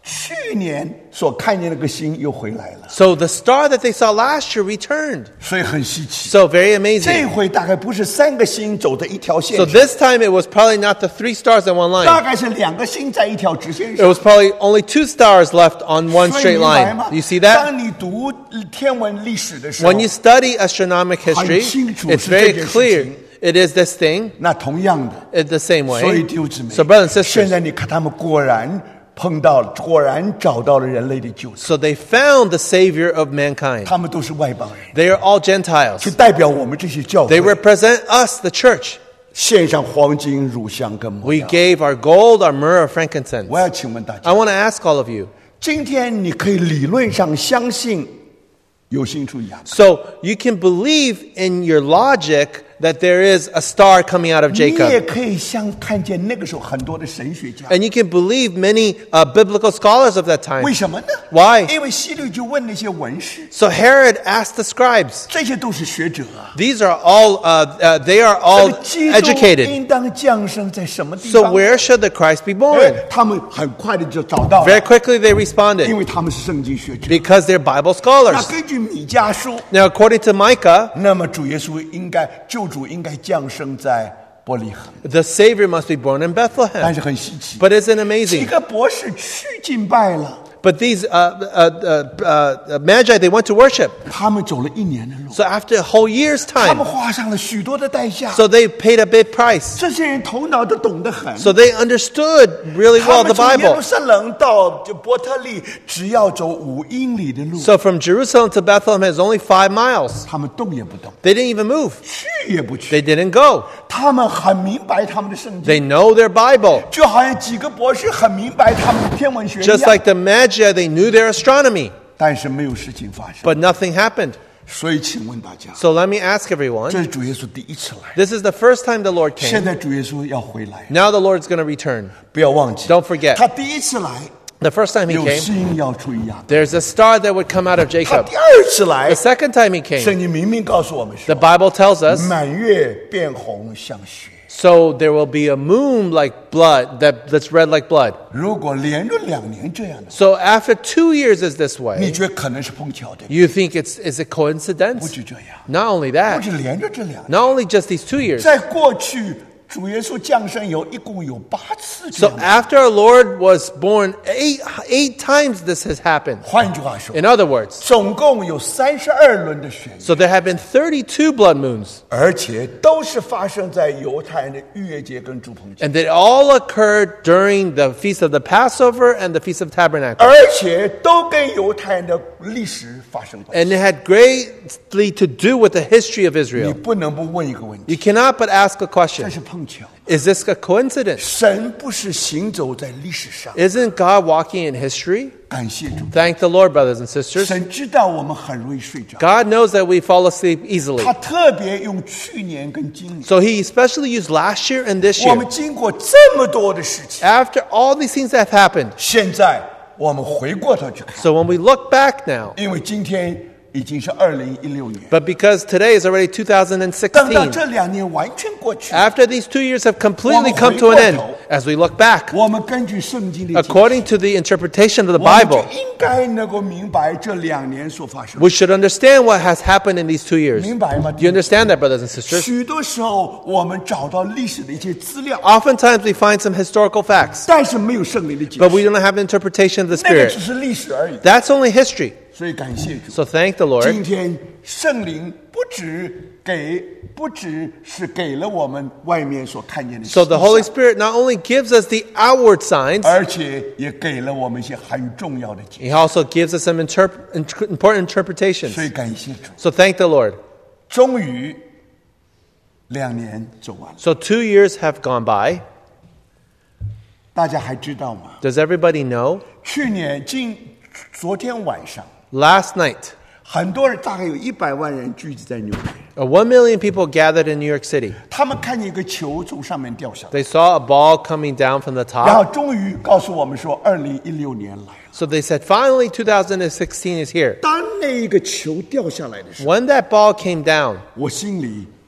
去年所看见那个星又回来了， So the star that they saw last year returned. 所以很稀奇。 So very 这 amazing. 回大概不是三个星走在一条线 So 上， this time it was probably not the three stars in one 大 line. 概是两个星在一条直线 It 上。 was probably only two stars left on one 所以 straight 明白吗 line. You see that? 当你读天文历史的时候 When，you study astronomic history, 很清楚 it's 是这 very 件事 clear 情。 it is this thing, 那同样的， it's the same 所以 way. 弟兄姊妹， So brothers and 现 sisters, 在你看他们果然碰到了，果然找到了人类的救主， so they found the Savior of mankind. 他们都是外邦人， They are all Gentiles. 就代表我们这些教 They 会 represent us, the church. 献上黄金、乳香跟抹 We 药。 gave our gold, our myrrh, our frankincense. 我要请问大 I 家， want to ask all of you. 今天你可以理论上相信有星出亚当， So you can believe in your logic that there is a star coming out of 你也 Jacob. 可以像看见那个时候很多的神学家。 And you can believe many uh, biblical scholars of that time. 为什么呢 Why? 因为希律就问那些文士， So Herod asked the scribes. 这些都是学者啊。 These are all, uh, uh, they are 这 all 个基督 educated. 应当降生在什么地 So 方？ where should the Christ be 哎 born? 他们很快的就找到 Very 了， quickly they 因 responded 为他们是圣经学者。 because they're Bible 那 scholars. 根据米迦书， Now, according to Micah, 那么主耶稣应该救主应该降生在伯利恒， the Savior must be born in 但 Bethlehem. 是很稀奇， But isn't it 几 amazing? 个博士去敬拜了， But these uh, uh, uh, uh, Magi, they went to worship. 他们走了一年的路， So after a whole year's 他们 time, 花上了许多的代价。 so they paid a big price. 这些人头脑都懂得很， So they understood really 他 well 们 the 从耶路 Bible. 撒冷到就伯特利只要走五英里的路， So from Jerusalem to Bethlehem is only five miles. 他们动也不动， They didn't even move. 去也不去。 They didn't go. 他们很明白他们的圣经， They know their Bible. 就好像几个博士很明白他们的天文学一 Just 样， like the Magi, they knew their astronomy, 但是没有事情发生。 but nothing happened. 所以，请问大家， So let me ask 这 everyone, 是主耶稣第一次来， this is the first time the Lord 现 came. 在主耶稣要回来， Now the Lord's going to return. 不要忘记 Don't forget. 他第一次来 The first time he 有 came, 星要出一样， there's a star that would come out of 他 Jacob. 第二次来 The，second time he came, 圣经明明告诉我们 the 说， Bible tells us, 满月变红像血。 so there will be a moon like blood, that, that's red like blood. 如果连着两年这样的， So after two years is this 你 way, 觉得可能是碰巧的？ you think it's is it 不 coincidence? 止这样， Not only 不 that, 止连着这两年， not only just these two years. 在过去主耶稣降生有一共有八次这 So 样的。 after our Lord was born, eight, eight times this has happened. 换句话说， In other words, 总共有三十二轮的血， so there have been thirty-two blood moons, 而且都是发生在犹太人的逾越节跟住棚节， and they all occurred during the feast of the Passover and the feast of Tabernacles. 而且都跟犹太人的历史发生关 And 系。 it had greatly to do with the history of 你 Israel. 不能不问一个问题： You cannot but ask a 这 question. 是碰巧？ Is this a coincidence? 神不是行走在历史上， Isn't God walking in history? 感谢主。 Thank the Lord, brothers and sisters. 神知道我们很容易睡着， God knows that we fall asleep easily. 他特别用去年跟今年， So he especially used last year and this 我 year. 们经过这么多的事情， After all these things that have happened, 现在我们回过头去看， so when we look back now, 因为今天已经是二零一六年， but because today is already two thousand 等到 sixteen, 这两年完全过去， after these two years have completely come to an end, as we look back, 我们根据圣经的解释， according to the interpretation of the 我们就 Bible, 应该能够明白这两年所发生的。 we should understand what has happened in these two years. 明白吗？ Do you understand that, brothers and sisters? 许多时候我们找到历史的一些资料， Oftentimes we find some historical facts, 但是没有圣灵的解 but we 释， don't have an interpretation of the 那个只 Spirit. 是历史而已。 That's only history. 所以感谢主， So thank the 今 Lord. 天圣灵不只给，不只是给了我们外面所看见的 So the 迹 Holy 象， Spirit not only gives us the outward signs, 而且也给了我们一些很重要的解 He also gives us some interp- int- important 释。所 interpretations. 以感谢主， So thank the Lord. 终于两年走完了， So two years have gone by. 大家还知道吗？ Does everybody know? 去年今昨天晚上， Last night, 很多人大概有一百万人聚集在纽约， uh, one million people gathered in New York City. 他们看见一个球从上面掉下来， They saw a ball coming down from the 然后 top. 终于告诉我们说，二零一六年来了。 So they said, finally, two thousand sixteen is here. 当那一个球掉下来的时候， When that ball came down, 我心里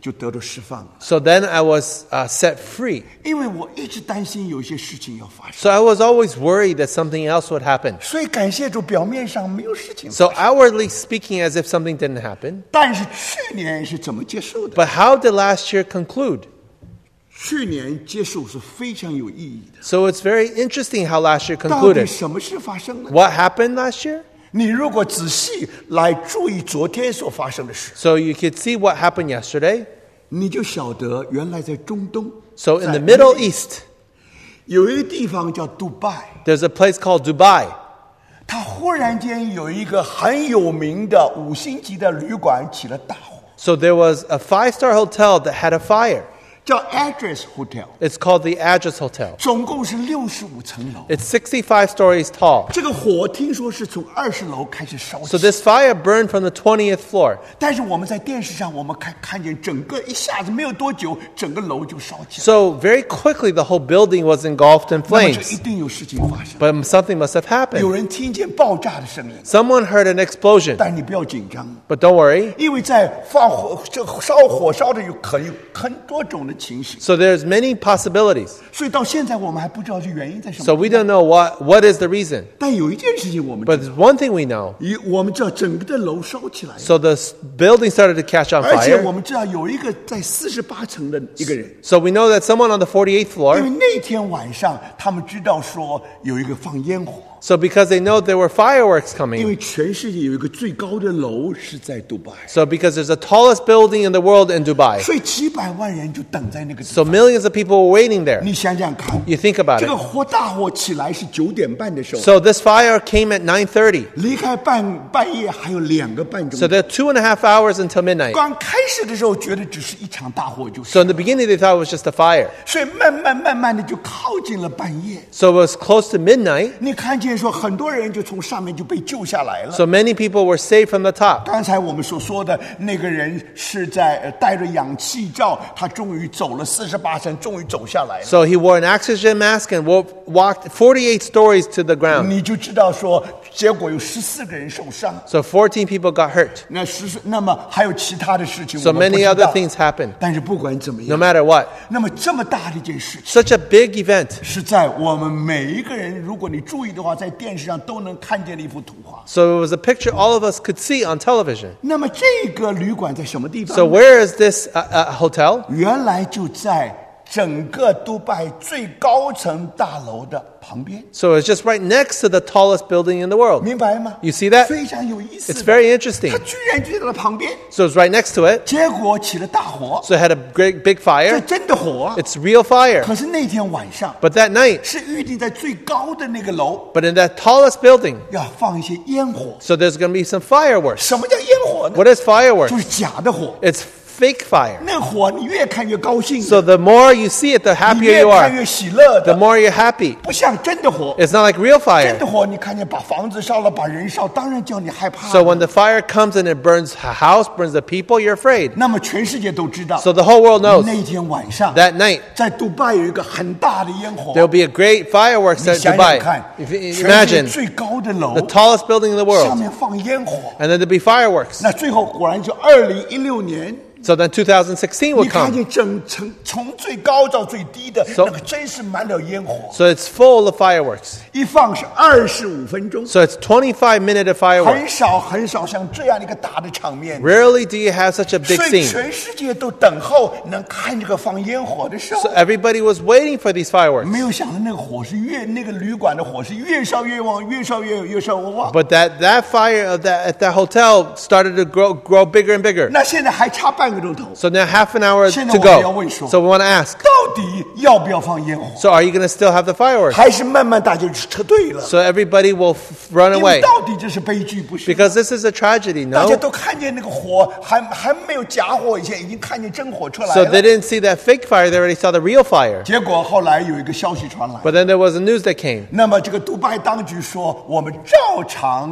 就得到释放了。 So then I was uh, set free. 因为我一直担心有一些事情要发生， So I was always worried that something else would happen. 所以感谢主，表面上没有事情发 So 生。 outwardly speaking, as if something didn't happen. 但是去年是怎么结束的？ But how did last year conclude? 去年结束是非常有意义的。 So it's very interesting how last year 到底 concluded. 什么事发生呢？ What happened last year? 你如果仔细来注意昨天所发生的事， So you could see what happened yesterday. 你就晓得原来在中东， So in 在 the Middle East, 有一个地方叫杜拜， there's a place called Dubai. 它忽然间有一个很有名的五星级的旅馆起了大火， So there was a five-star hotel that had a fire. 叫 Address Hotel， It's called the Address Hotel. 总共是六十五层楼。 It's sixty-five stories tall. 这个火听说是从二十楼开始烧 So 起， this fire burned from the twentieth floor. 但是我们在电视上我们看看见整个一下子没有多久，整个楼就烧起来， So very quickly, the whole building was engulfed in 那么这一 flames. 定有事情发生。 But something must have 有 happened. 人听见爆炸的声音， Someone heard an explosion. 但你不要紧张， But don't worry. 因为在放火这烧火烧的有可有很多种的情形， So there's many possibilities. 所以到现在我们还不知道这原因在什 So 么。 we don't know what, what is the reason. 但有一件事情我们 But 知道， there's one thing we know. 一我们知道整个的楼烧起来了， So the s- building started to catch on 而且我 fire. 们知道有一个在四十八层的一个人。 So we know that someone on the forty-eighth 因为 floor. 那天晚上，他们知道说有一个放烟火， So because they know there were fireworks 因 coming. 为全世界有一个最高的楼是在杜拜， So because there's the tallest building in the world in Dubai. 所以几百万人就等在那个地 So 方。 millions of people were waiting there. 你想想看， You think about 这个 it. 火大火起来是九点半的时候， So this fire came at nine thirty. 离开半半夜还有两个半钟 So。there are two and a half hours until midnight. 刚开始的时候觉得只是一场大火就是， So in the beginning they thought it was just a fire. 所以慢慢慢慢的就靠近了半夜。 So it was close to midnight. 你看见说很多人就从上面就被救下来了。 So many people were saved from the top. 刚才我们所说的那个人是在呃带着氧气罩，他终于走了四十八层，终于走下来了。 So he wore an oxygen mask and wo- walked forty-eight stories to the ground. 你就知道说，结果有十四个人受伤。 So fourteen people got hurt. 那十四，那么还有其他的事情 So 我们不 many 知 other 道。 things happened. 但是不管怎么 No 样， matter what. 那么这么大的一件事情， Such a big event. 是在我们每一个人，如果你注意的话，在电视上都能看见的一幅图画。 So it was a picture all of us could see on television. 那么这个旅馆在什么地方 So 呢？ where is this uh, uh, hotel? 原来就在整个杜拜最高层大楼的旁边， So it's just right next to the tallest building in the world. 明白吗？ You see that? 非常有意思 It's。very interesting. 它居然就在它旁边， So it's right next to it. 结果起了大火， So it had a great big 这 fire. 真的火。 It's real fire. 可是那天晚上 But that night, 是预定在最高的那个楼 but in that tallest building, 要放一些烟火。 so there's going to be some fireworks. 什么叫烟火呢？ What is 就 fireworks? 是假的火。 It's fake fire. 那火你越看越高兴， So the more you see it, the 你 happier 越 you 看 are. 越喜乐 The 的， more you're happy. 不像真的火。 It's not like real 真 fire. 的火，你看见把房子烧了，把人烧，当然叫你害怕。 So when the fire comes and it burns a house, burns the people, you're afraid. 那么全世界都知道， So the whole world knows 那天晚上 that night 在杜拜有一个很大的烟火。 there'll be a great fireworks 你 at 想想 Dubai. 看， If you 全世界 imagine 最高的楼 the tallest building in the 上 world, 面放烟火， and then there'll be fireworks. 那最后果然就二零一六年。 So then twenty sixteen 你 will 看 come. 见整层从最高到最低的 So- 那个，真是满了烟火， So it's full of fireworks. 一放是二十五分钟， So it's twenty-five minute of 很 fireworks. 少很少像这样的一个大的场面。 Rarely do you have such a big 所以 scene. 全世界都等候能看这个放烟火的时候 So，everybody was waiting for these fireworks. 没有想到那个火是越那个旅馆的火是越烧越旺，越烧越越烧越旺。 But that, that fire of that, at that hotel started to grow, grow bigger and bigger. 那现在还差半个钟头， So now half an hour 现在 to 我们要 go. 问说， So we want to ask, 到底要不要放烟火？ so are you going to still have the fireworks? 还是慢慢大家就撤退了？ So everybody will f- run 因为 away. 到底这是悲剧，不是？ Because this is a tragedy, 大家 no? 都看见那个火，还还没有假火以前，已经看见真火出来 So they 了。 didn't see that fake fire, they already saw the real fire. 结果后来有一个消息传来， But then there was a news that came. 那么这个杜拜当局说，我们照常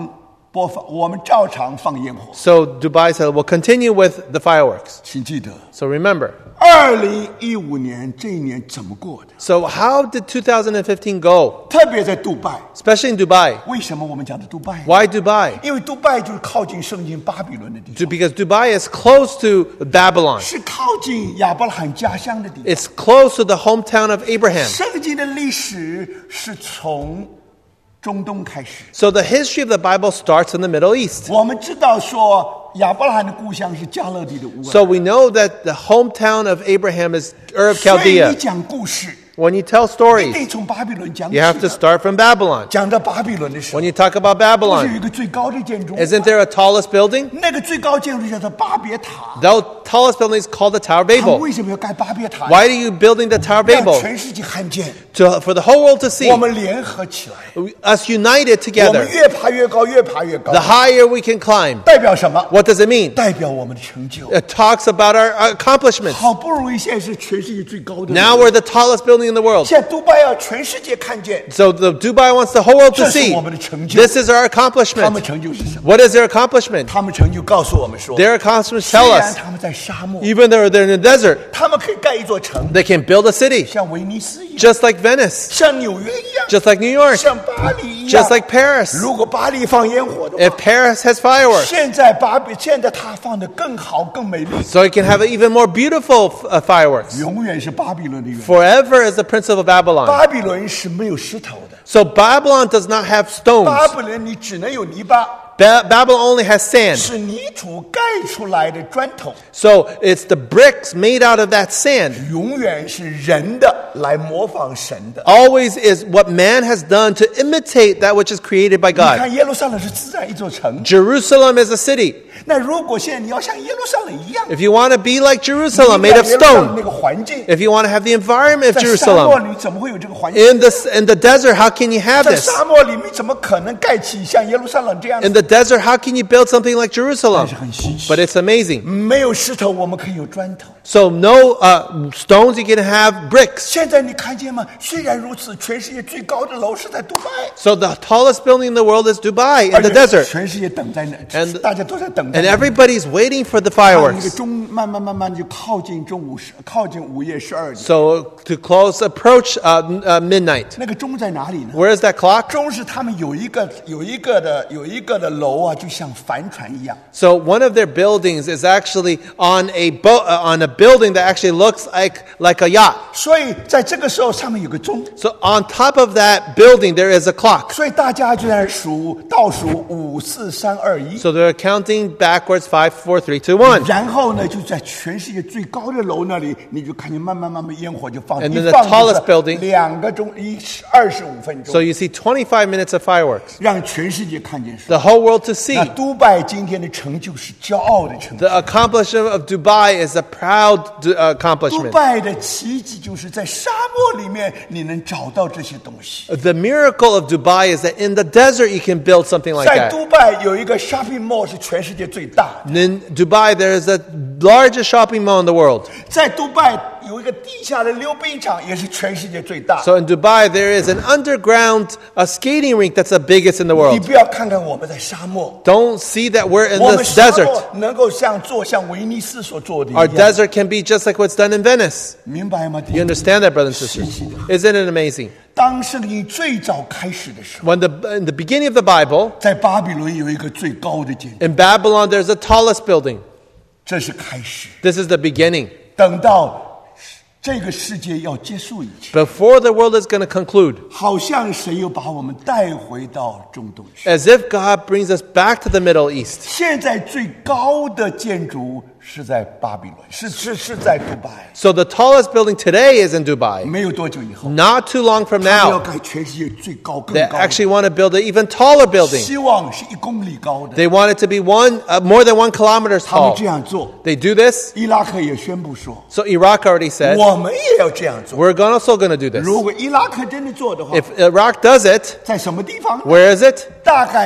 播放，我们照常放烟火。 So Dubai said, we'll continue with the fireworks. 请记得， So remember. 二零一五年这一年怎么过的？ So how did two thousand fifteen go? 特别在杜拜， Especially in Dubai. 为什么我们讲的杜拜？ Why Dubai? 因为杜拜就是靠近圣经巴比伦的地 Du- 方， Because Dubai is close to Babylon. 是靠近亚伯拉罕家乡的地方。 It's close to the hometown of Abraham. 圣经的历史是从中东开始。 So the history of the Bible starts in the Middle East. 我们知道说亚伯拉罕的故乡是加勒底的乌尔， So we know that the hometown of Abraham is Ur of 所以你 Chaldea. 讲故事 When you tell 一 stories, 定从巴比伦讲起 you have to 的。 start from Babylon. 讲到巴比伦的时候 When，you talk about 不是有 Babylon, 一个最高的建筑物吗？ isn't there a tallest building? 那个最高建筑叫做巴别塔。 The tallest building is called the Tower of 他们 Babel. 为什么要盖巴别塔？ Why are you building the Tower of 让 Babel? 全世界看见， To, for the whole world to see. 我们联合起来， Us united 我们 together. 越爬越高，越爬越高 The。higher we can climb. 代表什么？ What does it mean? 代表我们的成就。 It talks about our accomplishments. 好不容易现在是全世界最高的， Now we're the tallest building in the world. 现在杜拜要全世界看见， So the Dubai wants the whole world to 这是 see. 我们的成就。 This is our 他们 accomplishment. 成就是什么？ What is their accomplishment? 他们成就告诉我们说， Their accomplishments 虽 tell 然 us, 他们在沙漠， even though they're in the desert, 他们可以盖一座城， they can build a city, 像威尼斯一样， just like Venice, 像纽约一样， just like New York, 像巴黎一样 just。like Paris. 如果巴黎放烟火的 If 话， Paris has fireworks, 现在巴比现在它放的更好、更美丽， so it can have even more beautiful uh, fireworks. 永远是巴比伦的原因。 Forever is the prince of Babylon. 巴比伦是没有石头的， So Babylon does not have 巴 stones. 比伦你只能有泥巴， Ba- Babylon only has sand. 是泥土盖出来的砖头， So it's the bricks made out of that sand. 永远是人的来模仿神的。 Always is what man has done to imitate that which is created by 你 God. 看耶路撒冷是自然一座城， Jerusalem is a city. 那如果现在你要像耶路撒冷一样， If you want to be like 你 Jerusalem, 在 made of 耶路撒冷那 stone, 个环境， if you want to have the environment of 在沙漠 Jerusalem, 里怎么会有这个环境？ in the, in the desert, how can you have 在 this? 沙漠里面怎么可能盖起像耶路撒冷这样 In 子？ the desert, how can you build something like Jerusalem? 但是很稀奇 But it's amazing. 没有石头，我们可以有砖头。 So no uh, stones, you can have bricks. 现在你看见吗？虽然如此，全世界最高的楼是在杜拜， So the tallest building in the world is Dubai in 而 the 且 desert. 全世界等在那， And- 大家都在等待 And 那。 everybody's waiting for the 看一个 fireworks. 中，慢慢慢慢就靠近中午十，靠近午夜十二点。 So to close, approach uh, n- uh, midnight. 那个钟在哪里呢？ Where is that clock? 钟是他们有一个有一个的有一个的楼啊，就像帆船一样。 So one of their buildings is actually on a boat, uh, on a building that actually looks like like a yacht. 所以在这个时候，上面有个钟， So on top of that building, there is a clock. 所以大家就在那数倒数五四三二一。 So they're counting backwards: five, four, three, two, one. 然后呢，就在全世界最高的楼那里，你就看见慢慢慢慢烟火就放， And 一 then the 放就是 tallest building- 两个钟一二十五分 So 钟， you see twenty-five minutes of fireworks. 让全世界看见说， The whole world to see. 那杜拜今天的成就是骄傲的成就。 The accomplishment of Dubai is a proud uh, 杜 accomplishment. 拜的奇迹就是在沙漠里面你能找到这些东西。 The miracle of Dubai is that in the desert you can build something like 在 that. 杜拜有一个 shopping mall 是全世界最大的， And in Dubai, there is the largest shopping mall in the world. 在杜拜有一个地下的溜冰场，也是全世界最大的。 So in Dubai, there is an underground uh, skating rink that's the biggest in the 你 world. 不要看看我们在沙漠， Don't see that we're in 我 the 们沙 desert. 漠能够像做像威尼斯所做的一 Our 样， desert can be just like what's done in Venice. 明白吗？弟 You 兄 understand that, brothers and sisters? Isn't it amazing? 当圣经最早开始的时候， When the in the beginning of the Bible, 在巴比伦有一个最高的建筑， in Babylon, there's the tallest building. 这是开始。 This is the beginning. 等到这个世界要结束以前， Before the world is going to conclude, 好像谁又把我们带回到中东去。 as if God brings us back to the Middle East. 现在最高的建筑是在巴比伦，是是是在杜拜。 So the tallest building today is in Dubai. 没有多久以后， Not too long from 他们要 now, 盖全世界最高更 they 高的， actually want to build an even taller building. 希望是一公里高的。 They want it to be one uh, more than one kilometer 他们 tall. 这样做， They do this. 伊拉克也宣布说， So Iraq already said, 我们也要这样做。 we're gonna- also going to do this. 如果伊拉克真的做的话， If Iraq does it, 在什么地方呢？ where is it? 大概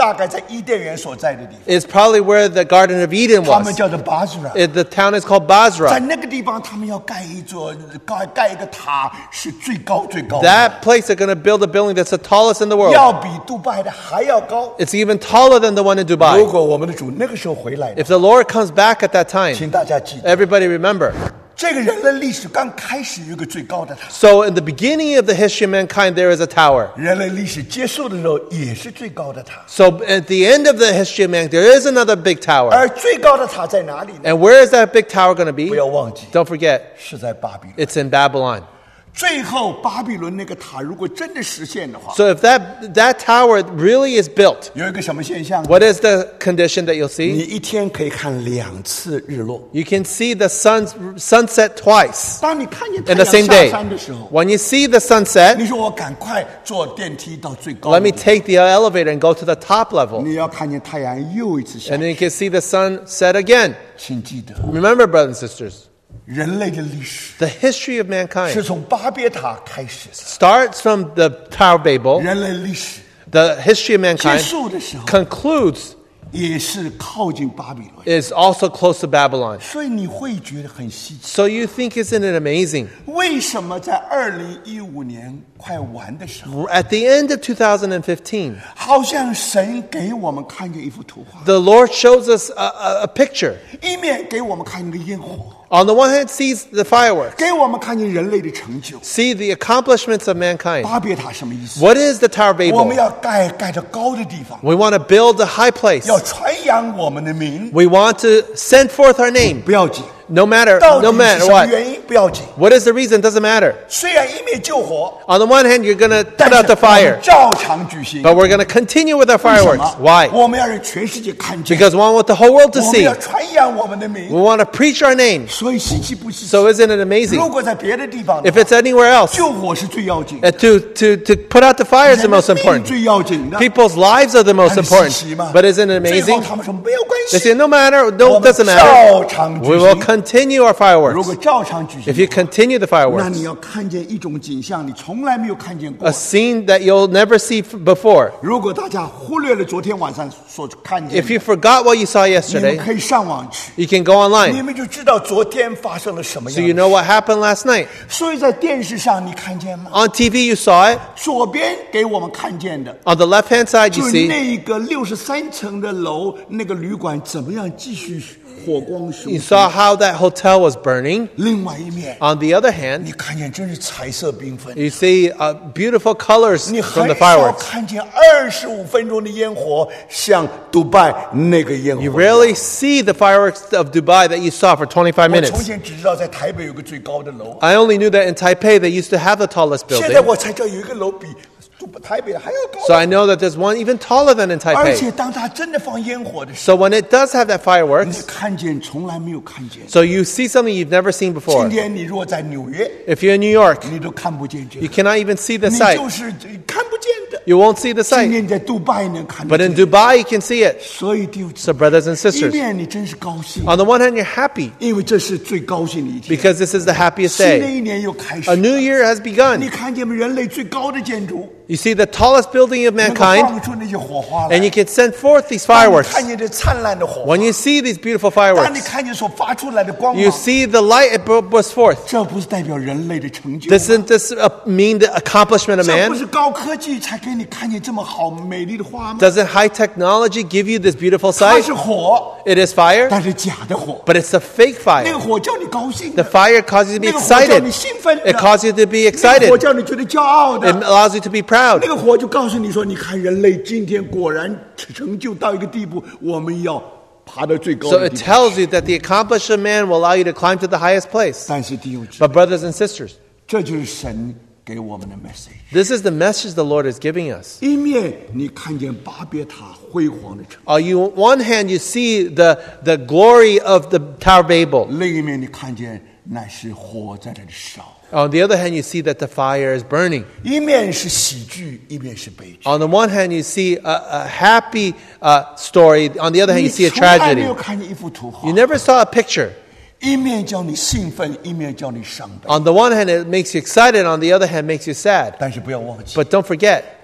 大概在伊甸园所在的地方， is probably where the Garden of Eden 他们 was. 叫做巴斯拉。 It- the town is called 在 Basra. 那个地方，他们要盖一座盖盖一个塔，是最高最高的， That place they're going to build a building that's the tallest in the world. 要比杜拜的还要高。 It's even taller than the one in 如 Dubai. 果我们的主那个时候回来的， If the Lord comes back at that time, 请大家记得， everybody remember. 这个人类历史刚开始有一个最高的塔， So in the beginning of the history of mankind, there is a tower. 人类历史结束的时候也是最高的塔。 So at the end of the history of mankind, there is another big tower. 而最高的塔在哪里呢？ And where is that big tower going to 不 be? 要忘记， Don't forget, 是在巴比伦。 it's in Babylon. 最后，巴比伦那个塔如果真的实现的话， So if that, that tower really is built, 有一个什么现象？ what is the condition that you'll 你 see? 一天可以看两次日落。 You can see the sun's, sunset twice 当你看见太 in the 阳 same 下 day. 山的时候， When you see the sunset, 你说我赶快坐电梯到最高 let 的 me 地方， take the elevator and go to the top level. 你要看见太阳又一次下 And。then you can see the sun set again. 请记得， Remember, brothers and sisters, 人类的历史 the history of 是 mankind 从巴别塔开始的， starts from the Tower of Babel. 人类历史 The history of 结 mankind 束的时候 concludes 也是靠近巴比伦， is also close to Babylon. 所以你会觉得很稀奇。 So you think, isn't it amazing? 为什么在二零一五年快完的时候， At the end of two thousand fifteen, 好像神给我们看见一幅图画， the Lord shows us a, a, a picture. 一面给我们看见一个烟火， On the one hand, sees the fireworks, 给我们看见人类的成就。 see the accomplishments of mankind. 巴别塔什么意思？ What is the Tower of 我们 Babel? 要盖盖着高的地方， We want to build a high place. 要传扬我们的名， We want to send forth our name, 不要紧， no matter, 到 no 底是 matter 什么 what. 原因不要紧。 What is the reason? Doesn't matter. 虽然一面救火， On the one hand, you're going to 但 put 是 out the 我们 fire, 照常举行。 but we're going to continue with our 为什 fireworks. 么 Why? 我们要让全世界看见， Because we want the whole world to 我们 see. 要传扬我们的名 We。want to preach our name. 所以稀奇不稀奇？ So isn't it amazing? 如果在别的地方的 If 话， it's anywhere else, 救火是最要紧 uh, 的， to, to, to put out the fire is the 人的 most 命 important. 最要紧的。 People's lives are the most 很稀 important. 奇嘛 But isn't it 最后 amazing? 他们说没有关 They 系 say, no matter, 我 no, 们 doesn't 照 matter. 常举 We will 行。 continue our 如 fireworks. 果照常举 If you 行， continue the 那 fireworks, 你要看见一种景象，你从来没有看见过 a。scene that you'll never see f- before. 如果大家忽略了昨天晚上所看见 If 的， you forgot what you saw 你们 yesterday, 可以上网去， you can go 你 online. 们就知道昨天发生了什么 So 样 you 的 know 事。 what happened last night. 所以在电视上你看见吗？ On T V, you saw it. 左边给我们看见的， On the left-hand side, 就 you 是 see 那一个六十三层的楼，那个旅馆怎么样继续火光熊 you 熊。 saw how that hotel was burning. 另外一面， On the other hand, 你看见真是彩色缤纷， you see uh, beautiful colors 你 from 很 the 少 fireworks. 看见二十五分钟的烟火像杜拜那个烟火一 You 样。 rarely see the fireworks of Dubai that you saw for twenty-five 我从 minutes. 前只知道在台北有个最高的楼， I only knew that in Taipei they used to have the tallest 现在 building. 我才知道有一个楼比杜拜台北的还要高。 So I know that there's one even taller than in 而且 Taipei. 当它真的放烟火的时 So when it does have that 候，你 fireworks, 看见从来没有看见。 so you see something you've never seen 今 before. 天你如果在纽约， If you're in New York, 你都看不见这 you 个， cannot even see the 你 sight. 就是看不见的。 You won't see the 今 sight. 天你在杜拜能看 But 得 in 见。 Dubai, you can see it. 所以弟兄姊 So brothers and 妹，一 sisters, 面你真是高兴， on the one hand, you're happy 因为这是最高兴的一天， because this is the happiest 新的 day. 一年又开始 A。new year has 你 begun. 看见人类最高的建筑， You see the tallest building of 能够 mankind, 放出那些火花来 and，you can send forth these 当你 fireworks. 看见这灿烂的火花 When，you see these beautiful 当你 fireworks, 看见所发出来的光 you 芒， see the light it bro- bursts forth. 这不是代表人类的成就吗？ Doesn't this uh, mean the accomplishment of 这不 man? 是高科技才给你看见这么好美丽的花吗？ Doesn't high technology give you this beautiful 它 sight? 是火， It is fire, 但是假的火， but it's a fake 那个 fire. 火叫你高兴 The 的， fire causes you to be 那个火叫 excited. 你兴奋的， It causes you to be 那个 excited. 火叫你觉得骄傲 It 的， allows you to be proud. 那个火就告诉你说：你看人类今天果然成就到一个地步，我们要爬到最高 So 的 it 地方。 tells you that the accomplishment of man will allow you to climb to the highest place. 但是弟兄姊妹， But brothers and sisters, 这就是神给我们的 message。 this is the message the Lord is giving us. 一面你看见巴别塔辉煌的城， On you, one hand, you see the, the glory of the Tower of Babel. 另一面你看见乃是火在那里烧。 On the other hand, you see that the fire is burning. 一面是喜剧，一面是悲剧。 On the one hand, you see a, a happy uh, story. On the other hand, 你 you see a 从来没 tragedy. 有看见一幅图画 You，never saw a picture. 一面叫你兴奋，一面叫你伤悲。 On the one hand, it makes you excited. On the other hand, it makes you sad. 但是不要忘记， But don't forget,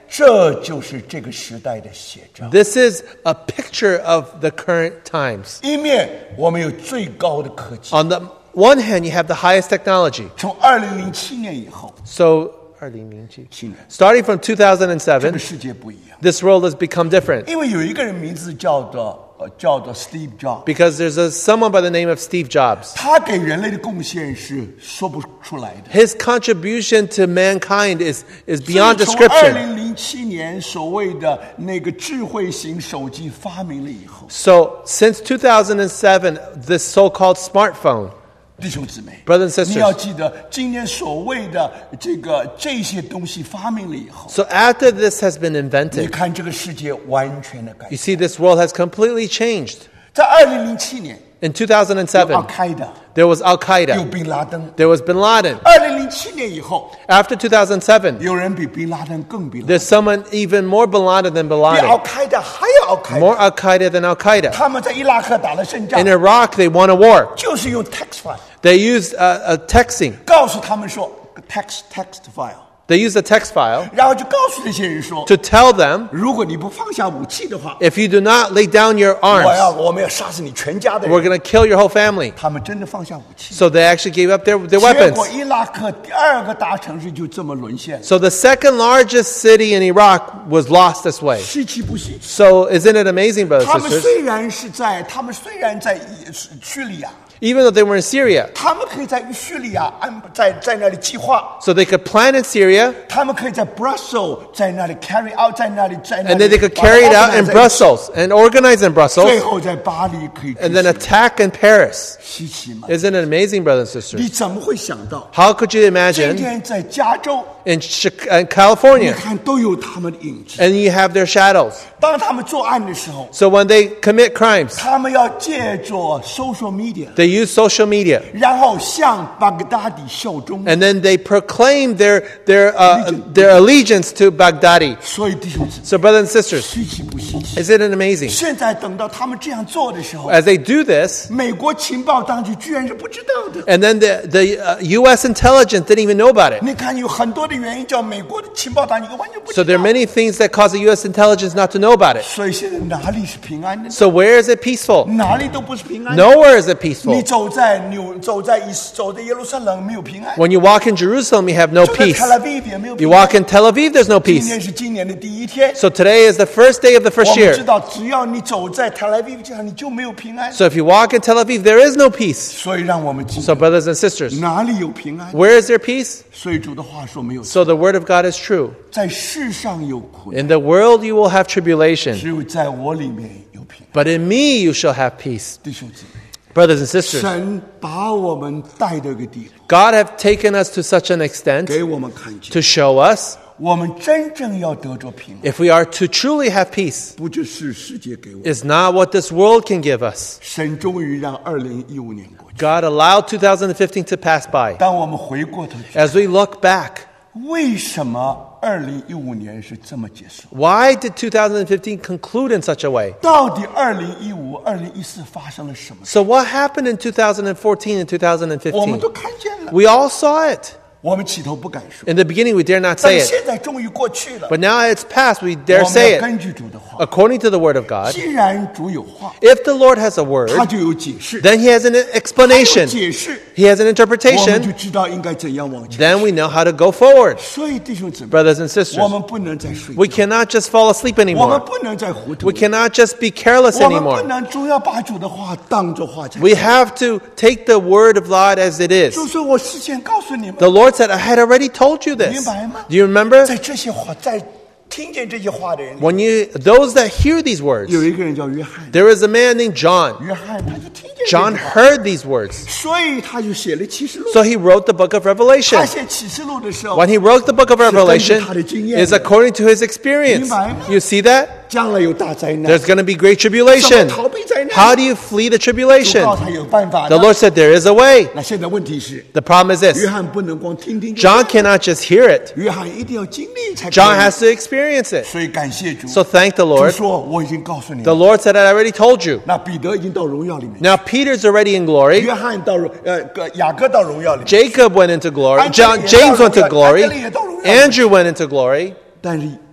这就是这个时代的写照。 This is a picture of the current times. 一面我们有最高的科技， On the one hand, you have the highest technology. 从二零零七年以后， So, 七年 starting from two thousand 这个 seven, 世界不一样， this world has become different 因为有一个人名字叫做呃叫做 Steve Jobs， because there's a, someone by the name of Steve Jobs. 他给人类的贡献是说不出来的。 His contribution to mankind is, is 所 beyond 以从二 description. 零零七年所谓的那个智慧型手机发明了以后， So, since two thousand seven, this so-called smartphone, 弟兄姊妹 Brothers and sisters 你要记得，今天所谓的这个这些东西发明了以后， so after this has been 你 invented, 看这个世界完全的改 you 变。 see this world has completely changed. 在二零零七年， In two thousand 有 seven, al Qaeda， there was Al 有 Qaeda, 宾拉登。 there was Bin Laden. 二零零七年以后， After two thousand seven, 有人比宾拉登更宾拉登， there's someone even more Bin Laden than Bin 比 al Laden, Qaeda还要 al Qaeda。 more Al Qaeda than Al Qaeda. 他们在伊拉克打了胜仗 In，Iraq, they won a war. 就是用 text file， They used uh, uh, texting. 告诉他们说 text text file， They used a text file 然后就告诉这些人说， to tell them, 如果你不放下武器的话， if you do not lay down your 我要 arms, 我们要杀死你全家的 we're 人。 going to kill your whole family. 他们真的放下武器， So they actually gave up their, their 结 weapons. 果伊拉克第二个大城市就这么沦陷， So the second largest city in Iraq was lost this way. 稀奇不稀奇。 So isn't it amazing, brothers 他 and 们 sisters? 虽然是在，他们虽然在叙利亚， Even though they were in Syria, 他们可以在叙利亚安在在那里计划， so they could plan in Syria, 他们可以在 Brussels 在那里 carry out， 在那里在那 and 里 then they could carry it out in 把它 organize 在一起 Brussels and organize in 最 Brussels, 后在巴黎可以执 and then 行 attack in Paris. 稀奇吗？ Isn't it amazing, brothers and 你 sisters? 怎么会想到 How could you 今 imagine 天在加州， in, Chi- in 你 California, 看都有他们的影子。 and you have their shadows? 当他们作案的时候， So when they commit crimes, 他们要借着 social media， they use social media, 然后向巴格达底效忠。 and then they proclaim their their uh, their allegiance to Baghdadi. 所以弟兄姊妹， So, brothers and sisters, 稀奇不稀奇？ isn't it amazing? 现在等到他们这样做的时候， As they do this, 美国情报当局居然是不知道的。 and then the the uh, U S intelligence didn't even know about it. 你看，有很多的原因叫美国的情报当局完全不 So 知 there are 道。 many things that cause the U S intelligence not to know about it. 所以现在哪里是平安的呢？ So where is it peaceful? 哪里都不是平安的。 Nowhere is it 你 peaceful. 走在纽，走在以走在耶路撒冷没有平安， When you walk in Jerusalem, you have no 走在 peace. 特拉维夫也没有 You 平安。 walk in Tel Aviv, there's no 今 peace. 年是今年的第一天。 So today is the first day of the 我 first 们知 year. 道，只要你走在特拉维夫街上，你就没有平安。 So if you walk in Tel Aviv, there is no peace. 所以让我们记 So 得 brothers and sisters, 哪里有平安。 where is there peace? 所以主的话说没有错， So the word of God is true. 在世上有苦难， In the world you will have tribulation, 只有在我里面有平安。 but in me you shall have peace. 弟兄姊妹， Brothers and sisters, 神把我们带到一个地步， God have taken us to such an extent 给我们看见， to show us 我们真正要得着平安， if we are to truly have peace, 不就是世界给我。 is not what this world can give us. 神终于让二零一五年过去。 God allowed two thousand fifteen to pass by. 当我们回过头去， As we look back, 为什么二零一五年是这么结束？ why did two thousand fifteen conclude in such a way? 到底二零一五、二零一四发生了什么？ So what happened in two thousand fourteen and two thousand 我们 fifteen? 都看见了， We all saw it. 我们起头不敢说， In the beginning, we dare not 但 say 是 it. 现在终于过去了。 But now it's past, we 我 dare 们 say 要 it. 根据主的话， According to the word of God, 既然主有话， if the Lord has a word, 他就有解释， then he has an 他有 explanation. 解释， He has an 我们就 interpretation. 知道应该怎样往前。 Then we know how to go forward. 所以弟兄姊妹， Brothers and 我 sisters, 们不能再睡 we 觉， cannot just fall asleep 我们 anymore. 不能再糊涂 We，cannot just be careless 我们不 anymore. 能总要把主的话当作话讲。 We have to take the word of God as it is. 就说我事先告诉你们， The Lord said, I had already told you this. 明白吗？ Do you remember? 在这些话，在听见这些话的人里， When you, those that hear these words, 有一个人叫约翰， there is a man named John. 约翰他就听见这些 John 话， heard these words. 所以他就写了启示录。 So he wrote the book of 他 Revelation. 写启示录的时候， When he wrote the book of Revelation, 是根据他的经验的。 is according to his experience. 明白吗？ You see that? 将来有大灾难， There's going to be great tribulation. 怎么逃避灾难？ How do you flee the 主 tribulation? 告他有办法 The 的。 Lord said there is a way. 那现在问题是， The problem is 约 this. 翰不能光听听就 John cannot just hear it. 约翰一定要经历才可以。 John has to experience it. 所以感谢主。 So thank the 主 Lord. 说我已经告诉你 The 了。 Lord said, I already told you. 那彼得已经到荣耀里面， Now Peter's already in glory. 约翰到荣呃个雅各到荣耀里面， Jacob went into glory. John, Anthony James went to Anthony glory. Anthony 也到荣耀里。 Andrew went into glory. 但是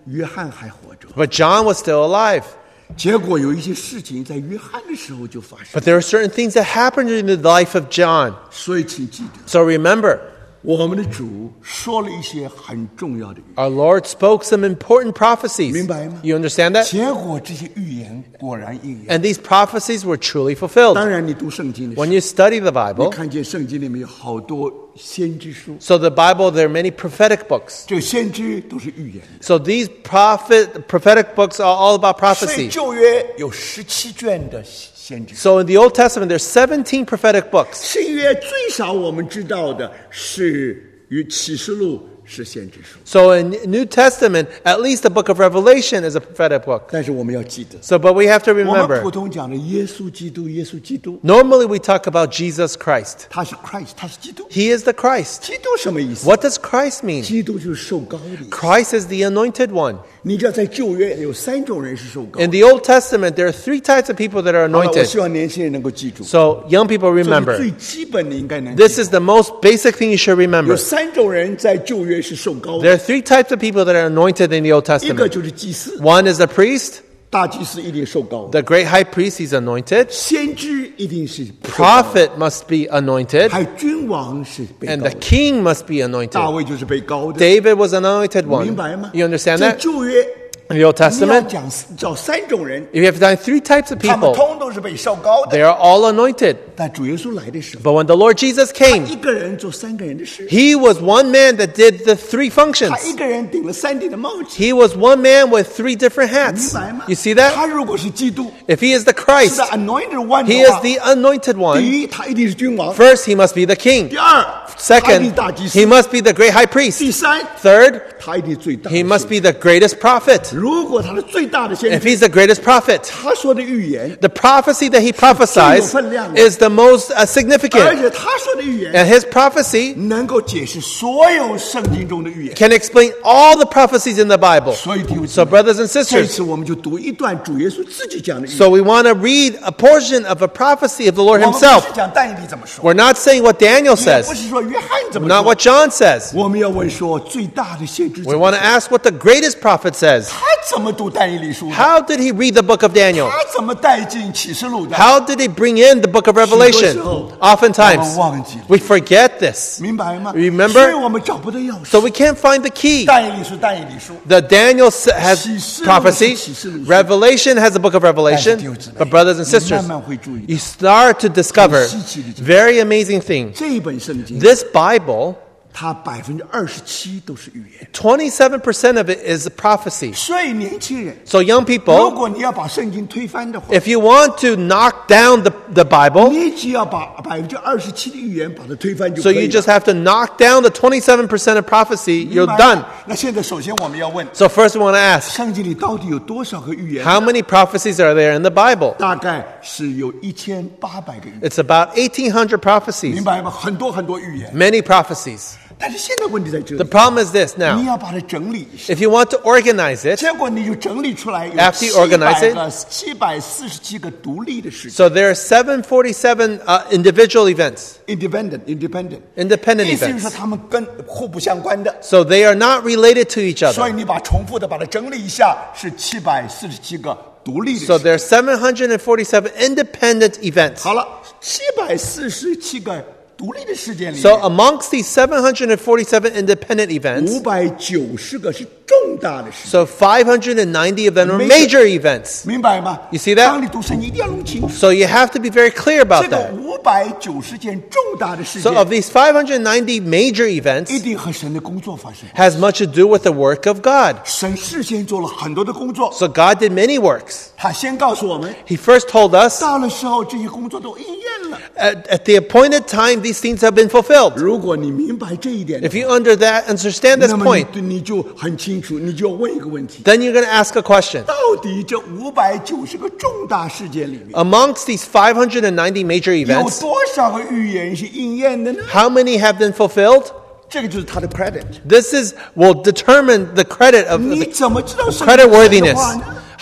约翰还活着。 But John was still alive. 结果有一些事情在约翰的时候就发生， But there are certain things that happened in the life of John. 所以请记得， So remember, 我们的主说了一些很重要的预言， our Lord spoke some important prophecies. 明白吗？ You understand that? 结果这些预言果然应验。 And these prophecies were truly fulfilled. 当然，你读圣经的时 When 候， you study the 你 Bible, 看见圣经里面有好多先知书， so the Bible, there are many prophetic books. 这个先知都是预言的。 So these prophet, prophetic books are all about 所以 prophecy. 旧约有十七卷的先知书， So in the Old Testament, there's seventeen prophetic books. 新约最少我们知道的是与启示录是先知书， So in New Testament, at least the book of Revelation is a prophetic book. 但是我们要记得， So, but we have to 我们普 remember, 通讲的耶稣基督，耶稣基督， normally we talk about Jesus Christ. 他是 Christ， 他是基督。 He is the Christ. 基督什么意思？ What does Christ mean? 基督就是受膏的意思。 Christ is the anointed one. 你知道，在旧约有三种人是受膏的。 In the Old Testament, there are three types of people that are 好了，我 anointed. 希望年轻人能够记住， So young people 这是 remember, 最基本的应该能记 this is the most basic thing you should 有 remember. 三种人在旧约是受膏 There 的， are three types of people that are anointed in the Old 一个 Testament. 就是祭司， One is the priest, 大祭司一定受膏的， the great high priest, he's anointed. 先知一定是受膏的， Prophet must be anointed, 还有君王是被 and 膏 the 的， king must be 大 anointed. 卫就是被膏的， David was an anointed 明 one. 白吗？ You understand 在 that? 旧约 In the Old 你要 Testament, 讲找三种人， if you have done three types of 他们 people, 通都是被受膏的。 they are all anointed. 但主耶稣来的时候， But when the Lord Jesus 他 came, 一个人做三个人的事， he was one man that did the three 他 functions. 一个人顶了三顶的帽子， He was one man with three different 明 hats. 白吗？ You see that? 他如果是基督， If he is the 是 Christ, 的 anointed one he 的 is 话， the anointed one. 第一，他一定是君王； First, he must be the king. 第二，他一定 Second, 大祭司； he must be the great high 第 priest. 三， Third, 他一定最大的 he 先 must 知。 be the greatest prophet. 如果他是最大的先 If 知， he's the greatest prophet, 他说的预言， the prophecy that he prophesies is the most uh, 而 significant. 且他说的预言 And his prophecy 能够解释所有圣经中的预言。 can explain all the prophecies in the Bible. 所以弟兄姊 So 妹， brothers and 这 sisters, 次我们就读一段主耶稣自己讲的预言。 so we want to read a portion of a prophecy of the 我 Lord 们不 himself. 是讲但以理怎么说， We're not saying what Daniel 也不 says, 是说约翰怎么 not 说， what John says. 我们要问说最大的先知 We 怎么 want to ask what the greatest prophet says. 他怎么读但以理书的？ How did he read the book of Daniel? 他怎么带进启示录的？ How did he bring in the book of Revelation? 许多时候， Oftentimes, 我们忘记了。 we forget this. 明白吗 Remember? 所以我们找不到钥匙。 So we can't find the key. 但以理书，但以理书， The Daniel s- has 启示录 prophecy. 是启示录。 Revelation has the book of 但是 Revelation. 弟兄姊妹， But brothers and 你 sisters, 慢慢会注意到 you start to discover 很稀奇的这个。 very amazing thing. 这一本圣经， This Bible, 它百分之二十七都是预言。 twenty-seven percent of it is prophecy. 所以年轻人， So young 如 people, 果你要把圣经推翻的话， if you want to knock down the, the Bible, 你只要把百分之二十七的预言把它推翻就 so 可 you 以 just 了。 have to knock down the twenty-seven percent of prophecy, 明 you're 白 done. 吗？那现在首先我们要问， So first we want to ask, 圣经里到底有多少个预言？ how many prophecies are there in the Bible? 大概是有一千八百个预言， It's about eighteen hundred 明 prophecies, 白吗？很多很多预言。 many prophecies. 但是现在问题在这 The 里， problem is this 你 now. 要把它整理一下。 If you want to organize it, 结果你就整理出来有 After 七 you organize 百 it- 个、七百四十七个独立的事情 so there are seven forty-seven uh, individual events, ，independent independent independent 意思就是说 events. 他们跟互不相关的， So they are not related to each 所以 other. 你把重复的把它整理一下，是七百四十七个独立的 So 事。 there are seven hundred forty-seven independent events. 好了，七百四十七个独立的事件里 So 面， amongst these seven hundred forty-seven independent 五 events, 百九十个是重大的事， so five hundred ninety of them are Major- major events. 明白吗 You see that? 当你读圣经一定要弄清楚， So you have to be very clear 这 about 个 that. 五百九十件重大的事 So of 件， these five hundred ninety major 一 events 定和神的工作发生。 has much to do with the work of God. 神事先做了很多的工作， So God did many works. 他先告诉我们， He first told us 到了时候这些工作都应验了。 at, at the appointed time these things have been fulfilled. 如果你明白这一点， If you under that understand this 那么 point, 你你就很清楚，你就要问一个问题： then you're going to ask a question. 到底这五百九十个重大事件里面， Amongst these five hundred ninety major 有 events, 多少个预言是应验的呢？ how many have been fulfilled? 这个就是他的 credit。 This is will determine the credit of 你 the 怎么知道神的 creditworthiness. 话呢？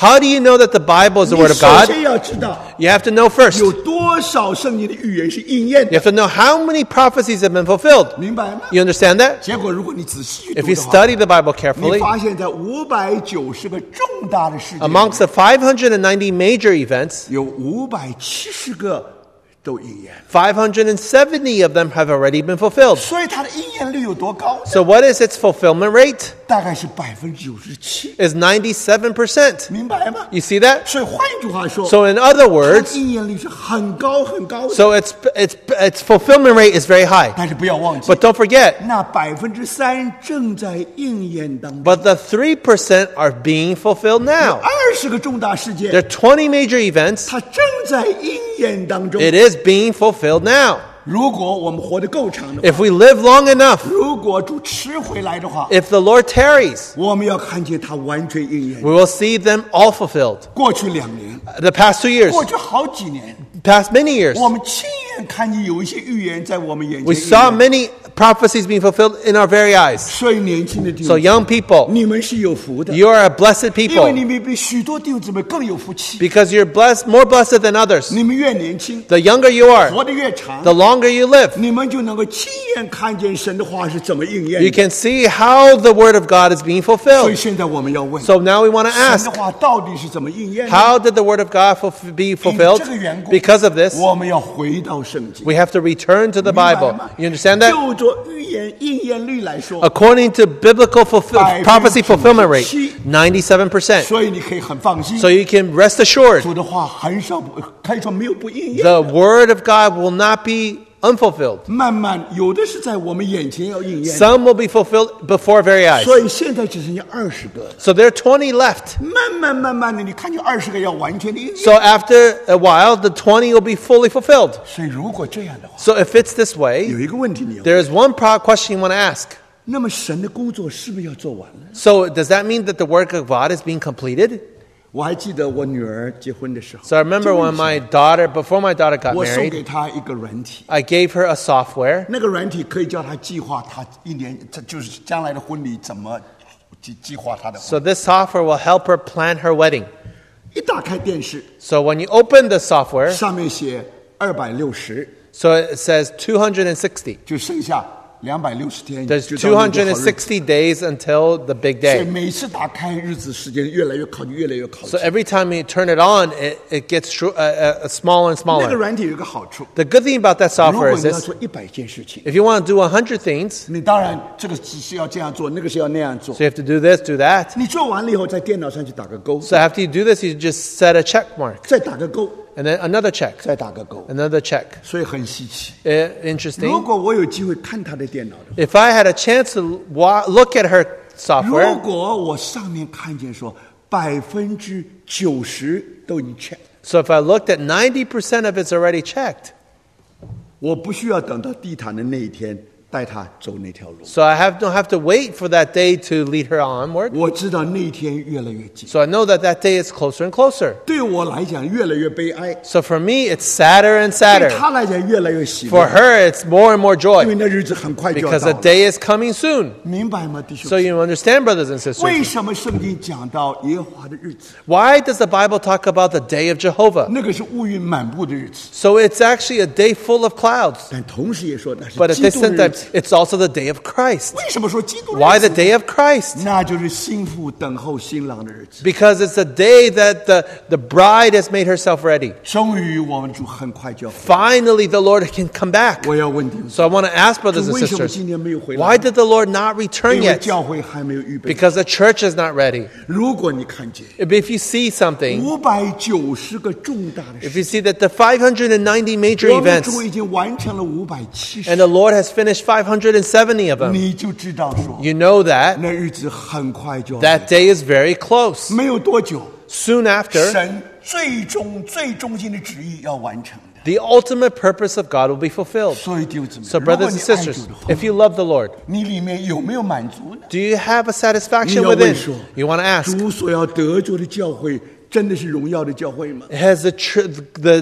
How do you know that the Bible is the 你 Word of 首 God? 先要知道 You have to know first. 有多少圣经的预言是应验 You 的， have to know how many prophecies have been fulfilled. 明白吗？ You understand that? 结果如果你仔细去 If 读 you 的话， study the Bible 你 carefully, 发现在五百九十个重大的事件， amongst the five hundred ninety major events, 有五百七十个都应验， five hundred seventy of them have already been fulfilled. 所以它的应验率有多高呢？ So what is its fulfillment rate? 大概是百分之九十七， Is ninety-seven percent. 明白吗？ You see that? 所以换一句话说， So in other 它的 words, 应验率是很高很高的。 so its its its fulfillment rate is very high. 但是不要忘记， But don't forget, 那百分之三正在应验当中。 but the three percent are being fulfilled now. 二十个重大事 There 件， are twenty major events. 它正在应验当中。 It is being fulfilled now. 如果我们活得够长的话， If we live long enough, 如果主迟回来的话， if the Lord tarries, 我们要看见它完全应验。 we will see them all fulfilled. 过去两年， The past two years, 过去好几年， past many years, 我们亲眼看见有一些预言在我们眼前 we 应 saw 验。 many prophecies being fulfilled in our very eyes. 所以年轻的弟 So 兄， young people, 你们是有福的， you are a blessed 因为你 people 们比许多弟兄姊妹更有福气。 because you're blessed, more blessed than others. 你们越年轻， The younger you are, 活得越长， the longer you live. 你们就能够亲眼看见神的话是怎么应验 You 的。 can see how the word of God is being 所以 fulfilled. 现在我们要问， So now we want to 神 ask, 的话到底是怎么应验的？ how did the word of God fulf- be 因 fulfilled? 这个缘故， Because of this, 我们要回到圣经。 we have to return to the 明白 Bible. 吗？ You understand that? 就着预言应验率来说， According to biblical fulfill- prophecy fulfillment rate, ninety-seven percent. 所以你可以很放心， So you can rest assured 主的话很少不可以说没有不应验。 the word of God will not be unfulfilled. 慢慢有的是在我们眼前要应验， Some will be fulfilled before our very eyes. 所以现在只剩下二十个。 So there are twenty left. 慢慢慢慢的，你看见二十个要完全的应验。 So after a while, the twenty will be fully fulfilled. 所以如果这样的话， So if it's this way, 有一个问题你要， there is one pro- question you want to ask. 那么神的工作是不是要做完了？ So does that mean that the work of God is being completed? 我还记得我女儿结婚的时候， So I remember when my daughter, before my daughter got 我送 married, 给她一个软体， I gave her a software. 那个软体可以叫她计划她一年，这就是将来的婚礼怎么计计划她的婚 So this software will help her plan her wedding. 礼。一打开电视， So when you open the software, 上面写二百六十， so it says two hundred sixty. 就剩下两百六十天， There's 就到那个好日子。 two hundred sixty days until the big 所以 day. 每次打开日子时间越来越靠近，越来越靠 So 近。 every time you turn it on, it, it gets shro- uh, uh, smaller and 那个 smaller. 软体有一个好处， The good thing about that 如 software 果 is 你要 this. 做一百件事情， If you want to do one hundred things, 你当然这个只是要这样做，那个是要那样做 so。you have to do this, do that. 你做完了以后，在电脑上去打个勾， So after you do this, you just set a check mark, 再打个勾， and then another check, 再打个勾， another check. 所以很稀奇。 Uh, 如 interesting. 果我有机会看他的电脑的， If I had a chance to wa- look at her 如 software, 果我上面看见说百分之九十都已经 check， so if I looked at ninety percent of it's already checked, 我不需要等到地毯的那一天带他走那条路。 so I have, don't have to wait for that day to lead her onward. 我知道那一天越来越近， So I know that that day is closer and closer. 对我来讲越来越悲哀， So for me, it's sadder and 对 sadder. 他来讲越来越喜 For 乐， her, it's more and more 因为 joy 那日子很快就要 because 到 the 了。 day is coming soon. 明白吗，弟兄 So？you understand, brothers and 为 sisters? 什么圣经讲到耶和华的日子？ Why does the Bible talk about the day of Jehovah? 那个是乌云满布的日子， So it's actually a day full of clouds. 但同时也说那是 But at 基 the 督的 same 日 time, 子。 it's also the day of Christ. 为什么说基督的 Why 日 the 子？ day of Christ? 那就是心腹等候新郎的日子。 Because it's the day that the, the bride has made herself ready. 终于我们主很快就要回来。 Finally, the Lord can come back. 我要问弟兄， So I want to ask brothers 主 and 为什么 sisters, 今天没有回来？ why did the Lord not return 因为 yet? 教会还没有预备。 Because the church is not ready. 如果你看见 If you see something, 五百九十个重大的 if 事， you see that the five hundred ninety major 我们 events 主已经完成了五百七 and 十， the Lord has finished five hundred seventy of them, 你就知道说， you know that 那日子很快就要 that day is very close. 没有多久， Soon after, 神最终最中心的旨意要完成的。 the ultimate purpose of God will be fulfilled. 所以弟兄姊妹， So 如果 brothers 你 and 爱 sisters, 主的话， if you love the Lord, 你里面有没有满足呢？ do you have a 你 satisfaction 要问 within? 说， You want to ask, 主所要得着的教会真的是荣耀的教会吗？ has the, tr- the, the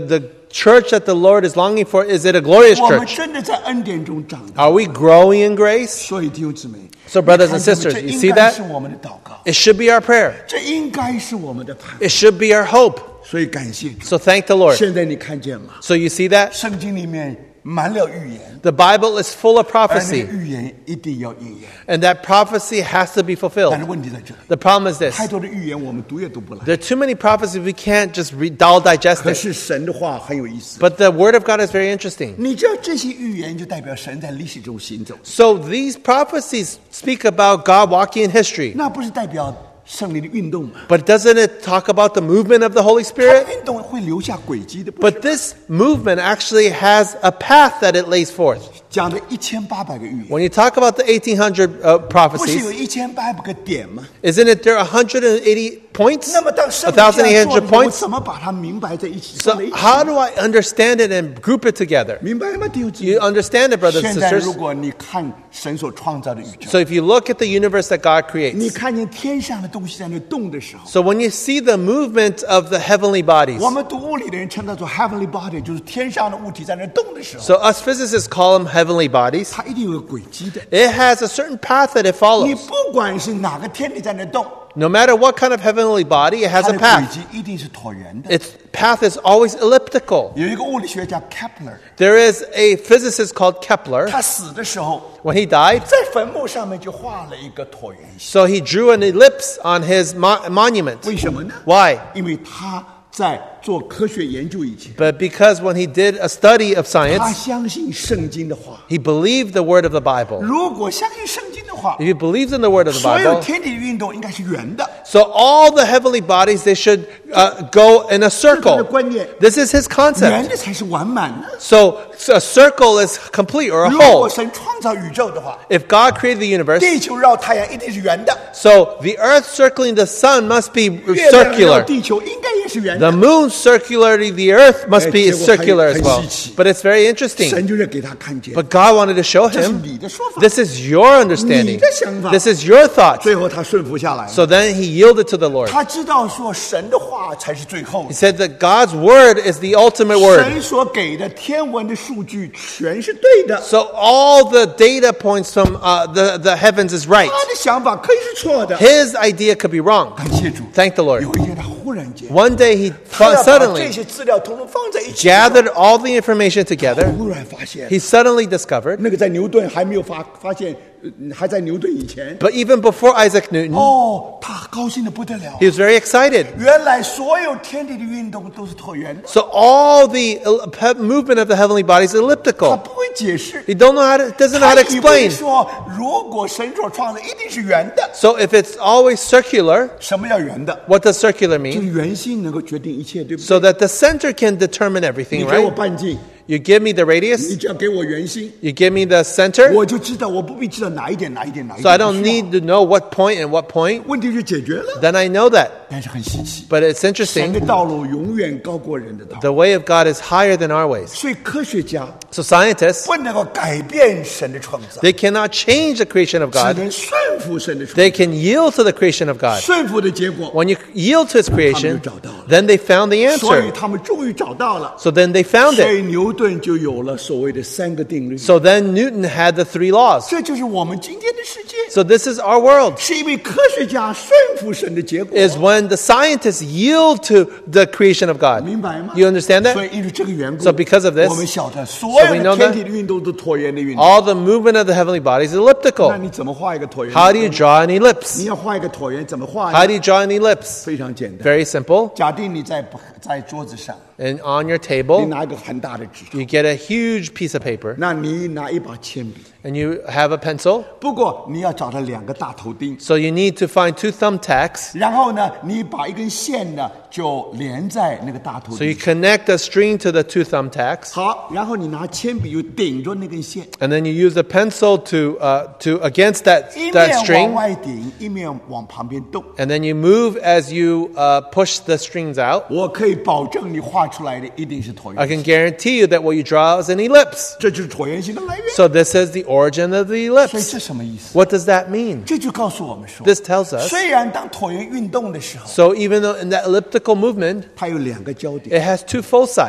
church that the Lord is longing for, is it a glorious 我们 church? 真的在恩典中长大。 Are we growing in grace? 所以弟兄姊妹， So brothers and 你看见 sisters, 这 you 应 see 该 that? 是我们的祷告， It should be our prayer. 这应该是我们的盼望。 It should be our hope. 所以感谢主。 So thank the Lord. 现在你看见吗？ So you see that? 圣经里面满了预言， The Bible is full of 而那个 prophecy, 预言一定要应验。 and that prophecy has to be 但 fulfilled. 是问题在这里， The problem is this. 太多的预言我们读也读不来。 There are too many prophecies, we can't just read, all digest 可 it. 是神的话很有意思。 But the Word of God is very interesting. 你知道这些预言就代表神在历史中行走， So these prophecies speak about God walking in history. 那不是代表圣灵的运动吗？ But doesn't it talk about the movement of the Holy 它 Spirit? 运动会留下轨迹的，不是 But this movement actually has a path that it lays forth. 讲的一千八百个预言， When you talk about the eighteen hundred uh, 不是有 prophecies, 一千八百个点吗？ isn't it there one hundred eighty points? 那么当圣 one 灵 thousand 这 eight 样做 hundred 的时候，我 points? 怎么把它明白在一起？ So 放在一起 how do I understand it and group it together? 明白吗，弟兄姊 You 妹？ understand it, brothers and 现在如 sisters? 果你看神所创造的宇宙， So if you look at the universe that God 你 creates, 看见天上的东西在那动的时候， so when you see the movement of the heavenly bodies, 我们读物理的人称它做 heavenly body，就是天上的物体在那动的时候， so us physicists call them heavenly bodies. 它一定有个轨迹的。 It has a certain path that it 你 follows. 不管是哪个天体在那动， No matter what kind of heavenly body, it has 它 a 的轨 path. 迹一定是椭圆的。 Its path is always elliptical. 有一个物理学家 Kepler， There is a physicist called Kepler. 他死的时候 When he died, 在坟墓上面就画了一个椭圆形， so he drew an ellipse on his mo- monument. 为什么呢？ Why? 因为他在做科学研究以前， But because when he did a study of 他 science, 相信圣经的话。 he believed the word of the Bible. 如果相信圣经的话， If he believes in the word of the 所有 Bible, 天体的运动应该是圆的。 so all the heavenly bodies, they should uh, go in a 这是他的 circle. 观念， This is his 圆 concept. 的才是完满的。 So, so a circle is complete or a 如果 whole. 神创造宇宙的话， If God created the universe, 地球绕太阳一定是圆的， so the earth circling the sun must be 月亮绕 circular. 地球应该也是圆 The 的。 moon circularly the earth must be Eh, circular as well. 很稀奇。 But it's very interesting. 神就是给他看见， But God wanted to show 这是 him, 你的说法。 this is your understanding. 你的想法。 This is your thought. 最后他顺服下来了， So then he yielded to the Lord. 他知道说神的话才是最后 He 的。 said that God's word is the ultimate word. 神所给的天文的数据全是对的， So all the data points from uh, the, the heavens is right. 他的想法可以是错的。 His idea could be wrong. 感谢主， Thank the Lord. 有一天他忽然间， One day he 他 fu- 要把这 suddenly 些资料统统放在一起， gathered all the information together. 忽然发现 He suddenly discovered, 那个在牛顿还没有发发现，呃还在牛顿以前， but even before Isaac Newton, 哦，他高兴的不得了 he。was very excited. 原来所有天地的运动都是椭圆的， So all the el- pe- movement of the heavenly bodies is 他 elliptical. 不会解释， He don't know how to, doesn't know 他 how to 以为 explain. 说，如果神所创的一定是圆的， So if it's always circular, 什么叫圆的？ what does circular 就是 mean? 圆心能够决定一切，对不对？ So that the center can determine 你 everything, 给我 right? 半径， You give me the 你 radius, 只要给我圆心， you give me the center, 我就知道，我不必知道哪一点哪一点哪一 so I 点。 don't 不需要 need to know what point and what point. 问题就解决了。 Then I know that. 但是很稀奇， But it's 神 interesting. 的道路永远高过人的道路， The way of God is higher than our ways. 所以科学家 So scientists, 不能够改变神的创造， they cannot change the creation of 只 God. 能顺服神的创 They 造。 can yield to the creation of God. 顺服的结果， When you yield to His creation, 他们就找到了。 then they found the 所以 answer. 他们终于找到了， So then they found 所 it. 以牛顿就有了所谓的三个定律。 So then Newton had the three laws. 这就是我们今天的世界， So this is our world. 是因为科学家顺服神的结果。 Is when the scientists yield to the creation of God. 明白吗？ You understand 所 that? 以因为这个缘故 So because of this, 我们晓得所 so 有 we 的 know 天 that 体的运动都椭圆的运动。 all the movement of the heavenly bodies is 那 elliptical. 你怎么画一个椭圆？ How do you draw an 你 ellipse? 要画一个椭圆，怎么画 How 呢？ do you draw an ellipse? 非常简单。 Very simple. 假定你在在桌子上， And on your 你 table, 拿一个很大的纸头， you get a huge piece of paper 那你拿一把铅笔， and you have a pencil. 不过你要找到两个大头钉， So you need to find two thumbtacks. 然后呢，你把一根线呢就连在那个大头 So you 钉。 connect a string to the two thumbtacks. 好，然后你拿铅笔又顶着那根线， And then you use the pencil to, uh, to against that, 一 that 面往 string. 外顶，一面往旁边动。 And then you move as you uh, push the strings out. 我可以保证你画出来的一定是椭 I 圆 can 形， guarantee you that what you draw is an ellipse. 这就是椭圆形的来源。 So this is the origin of the 所以 ellipse. 这什么意思？ What does that mean? 这就告诉我们说， This tells us, 虽然当椭圆运动的时候， so even though in that elliptical movement, 它有两个焦点， it has two foci.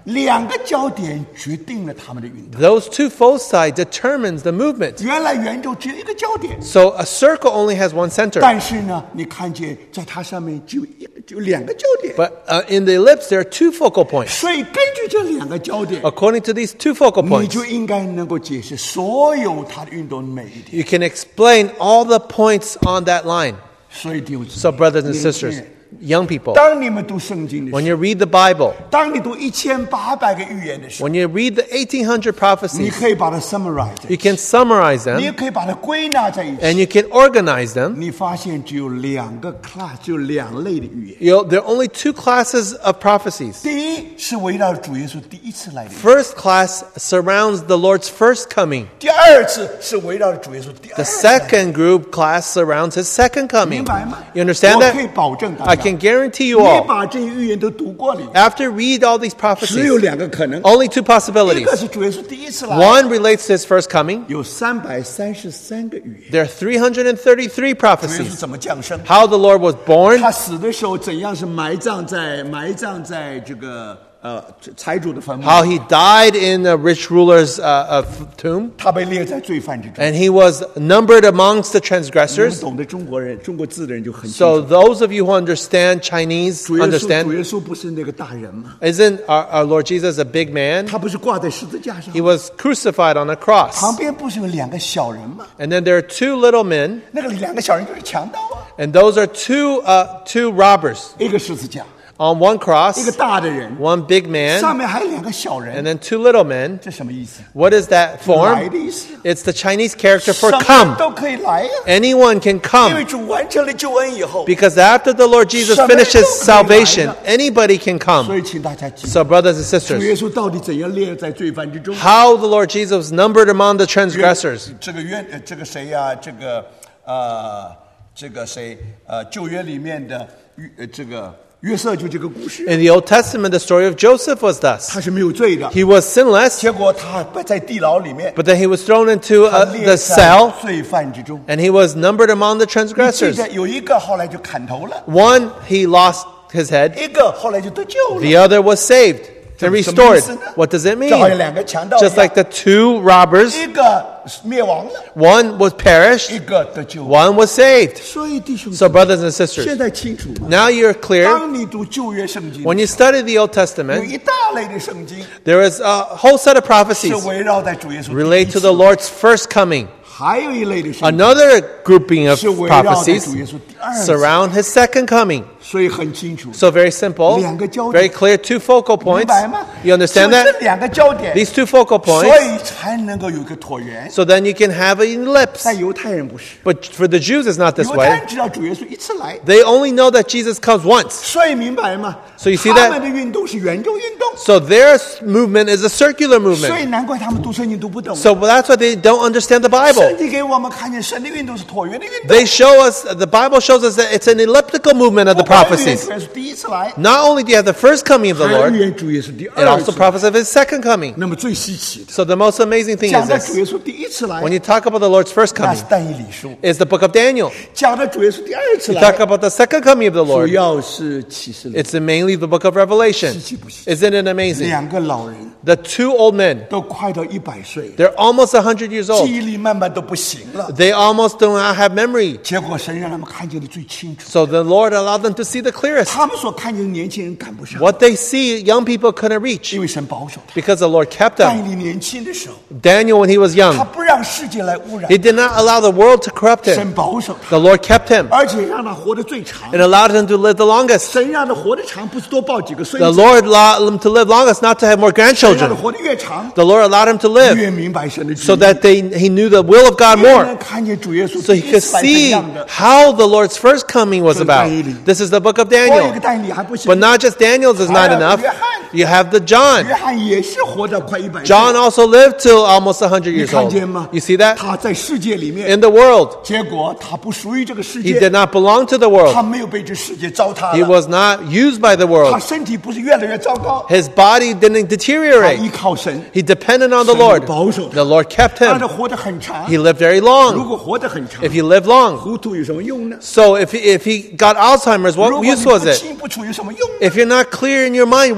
两个焦点决定了他们的运动。 Those two foci determines the movement. 原来圆周只有一个焦点， So a circle only has one center. 但是呢，你看见在它上面只有一个，只有两个焦点。 But uh, in the ellipse, there are two focal points. 所以根据这两个焦点， According to these two focal 你 points, 就应该能够解释所有它的运动的每一点。 you can explain all the points on that line. 所以弟兄姊妹 So brothers and 年轻 sisters, 人 young people, 当你们读圣经的 when 时 you 候， read the Bible, 当你读一千八百个预言的时候， when you read the eighteen hundred 你 prophecies, 可以把它 summarize， you can summarize 你也 them 可以把它归纳在一 and 起。 you can organize them. 你发现只有两个 class， 只有两类的预言。 You know, there are only two classes of prophecies. 第一是围绕主耶稣第一次来的预言， First class surrounds the Lord's first coming. 第二次是围绕主耶稣第 The 二次来的。 second group class surrounds his second 明 coming. 白吗？ You understand 我可以 that? 保证大 I 家， can guarantee you 你 all, 把这些预言都读过了， after read all these 只有 prophecies, 两个可能， only two 一个 possibilities. 是主耶稣第一次来， One relates to his first coming. 有三百三十三个预言。 There are three hundred thirty-three 主耶稣 prophecies. 怎么降生？ How the Lord was born, 他死的时候怎样是埋葬在埋葬在这个呃财主的坟墓？ how he died in a rich ruler's uh, uh, tomb, 他被列在罪犯之中。 and he was numbered amongst the 你们 transgressors. 懂得中国人中国字的人就很清 So 楚。 those of you who understand Chinese 主耶稣主 understand, 耶稣不是那个大人吗？ isn't our, our Lord Jesus a big man? 他不是挂在十字架上 He？was crucified on a cross. 旁边不是有两个小人吗？ And then there are two little men, 那个两个小人就是强盗啊， and those are two, uh, two robbers 一个十字架， on one 一个 cross, 大的人， one big man, 上面还有两个小 and 人， then two little men. 这什么意思？ What is that 来 form? 的意思。 It's the Chinese character 什 for 么人 come. 都可以来呀， Anyone can 因为 come. 主完成了救恩以后， Because after the Lord Jesus 什么人 finishes 都可以来的。 salvation, anybody can 所 come. 以请大家记住， So brothers and 主耶 sisters, 稣到底怎样列在罪犯之中？ how the Lord Jesus was numbered among the transgressors. 这个约呃这个谁呀、这个呃这个谁呃旧约里面的约呃这个约瑟就这个故事， In the Old Testament, the story of Joseph was thus. 他是没有罪的， He was sinless, 结果他在地牢里面， but then he was thrown into 他 uh, 列 the 在 cell, 罪犯之中。 and he was numbered among the 你记 transgressors. 得有一个后来就砍头了， One, he lost his head. 一个后来就得救了。 The other was saved and 什么意 restored. 思呢？ What does it mean? 就好像两个强盗一 Just 样 like the two robbers, 一个灭亡了， one was 一 perished, 个得救了。 one was saved. 所以弟兄姊 So 妹， brothers and 现 sisters, 在清楚吗？ now you're clear. 当你读旧约圣经， When you study the Old 有 Testament, 一大类的圣经 there is a whole set of 是 prophecies 围绕在主耶稣第一 relate to 次 the Lord's first coming. 还有一类的圣经 Another grouping of 是围绕在 prophecies 主耶稣第二次， surround his second coming. 所以很清楚， So very simple, 两个焦点。 very clear, two focal 明 points. 白吗？ You understand 就这 that? 两个焦点， These two focal 所 points, 以才能够有一个椭圆。 so then you can have an ellipse. 但犹太人不是， But for the Jews, it's not this 犹太 way. 人知道主耶稣一次来， They only know that Jesus comes once. 所以明白吗？ So you see 他 that? 们的运动是圆周运动， So their movement is a circular 所 movement. 以难怪他们读圣经读不懂。 So that's why they don't understand the 圣 Bible. 经给我们看见神的运动是椭圆的运动。 They show us, the Bible shows us that it's an elliptical movement of the 不光预言 prophecies. 主耶稣第一次来， Not only do you have the first coming of the 还预 Lord, 言主耶稣第 it 二 also 次。 prophesies of his second coming. 那么最稀奇的， So the most amazing thing 讲 is 到主 this. 耶稣第一次来， When you talk about the Lord's first 那 coming, 是但以理书； is the book of Daniel. 讲到主耶稣第二次 You 来， talk about the second coming of the 主 Lord, 要是启示录。 it's mainly the book of Revelation. 稀奇不稀奇？ Isn't it amazing? 两个老人 The two old men, 都快到一百岁， they're almost one hundred years 记 old. 忆力慢慢都不行了。 They almost do not have memory. 结果神让他们看见的最清楚， So the Lord allowed them to see the clearest. 他们所看见的年轻人赶不上， What they see, young people couldn't reach 因为神保守他。 because the Lord kept 但以 them. 理年轻的时候， Daniel, when he was 他 young, 不让世界来污染 he，did not allow the world to corrupt 神 him. 保守他， The Lord kept him 而且让他活得最长 and。allowed him to live the longest. 神让他活得长，不是多抱几个孙 The 子， Lord allowed him to live longest, not to have more 神让他 grandchildren. 活得越长， The Lord allowed him to live 越明白神的旨 so 意， that they, he knew the will of God 越 more. 能看见主耶稣 So 第 he 一 could 次来怎 see 样的。 how the Lord's first coming was about. This is the book of 光一 Daniel. 个但以理还不行 But，not just Daniel's is not enough. You have the John. 约翰也是活到快一百岁。 John also lived till almost one hundred 你 years 看 old. 见吗？ You see that? 他在世界里面， In the world. 结果他不属于这个世 He 界， did not belong to the 他 world. 没有被这世界糟蹋 He 了， was not used by the 他 world. 身体不是越来越糟糕， His body didn't 他依 deteriorate. 靠神， He depended on the 神 Lord. 保守他 The Lord kept 让他 him. 活得很长。 He lived very 如 long. 果活得很长， If he lived long. 糊涂有什么用呢？ So if he, if he got Alzheimer's, 如 what 果你 use 不 was it? 清不楚有什么用呢？ If you're not clear in your mind, what 不 use 光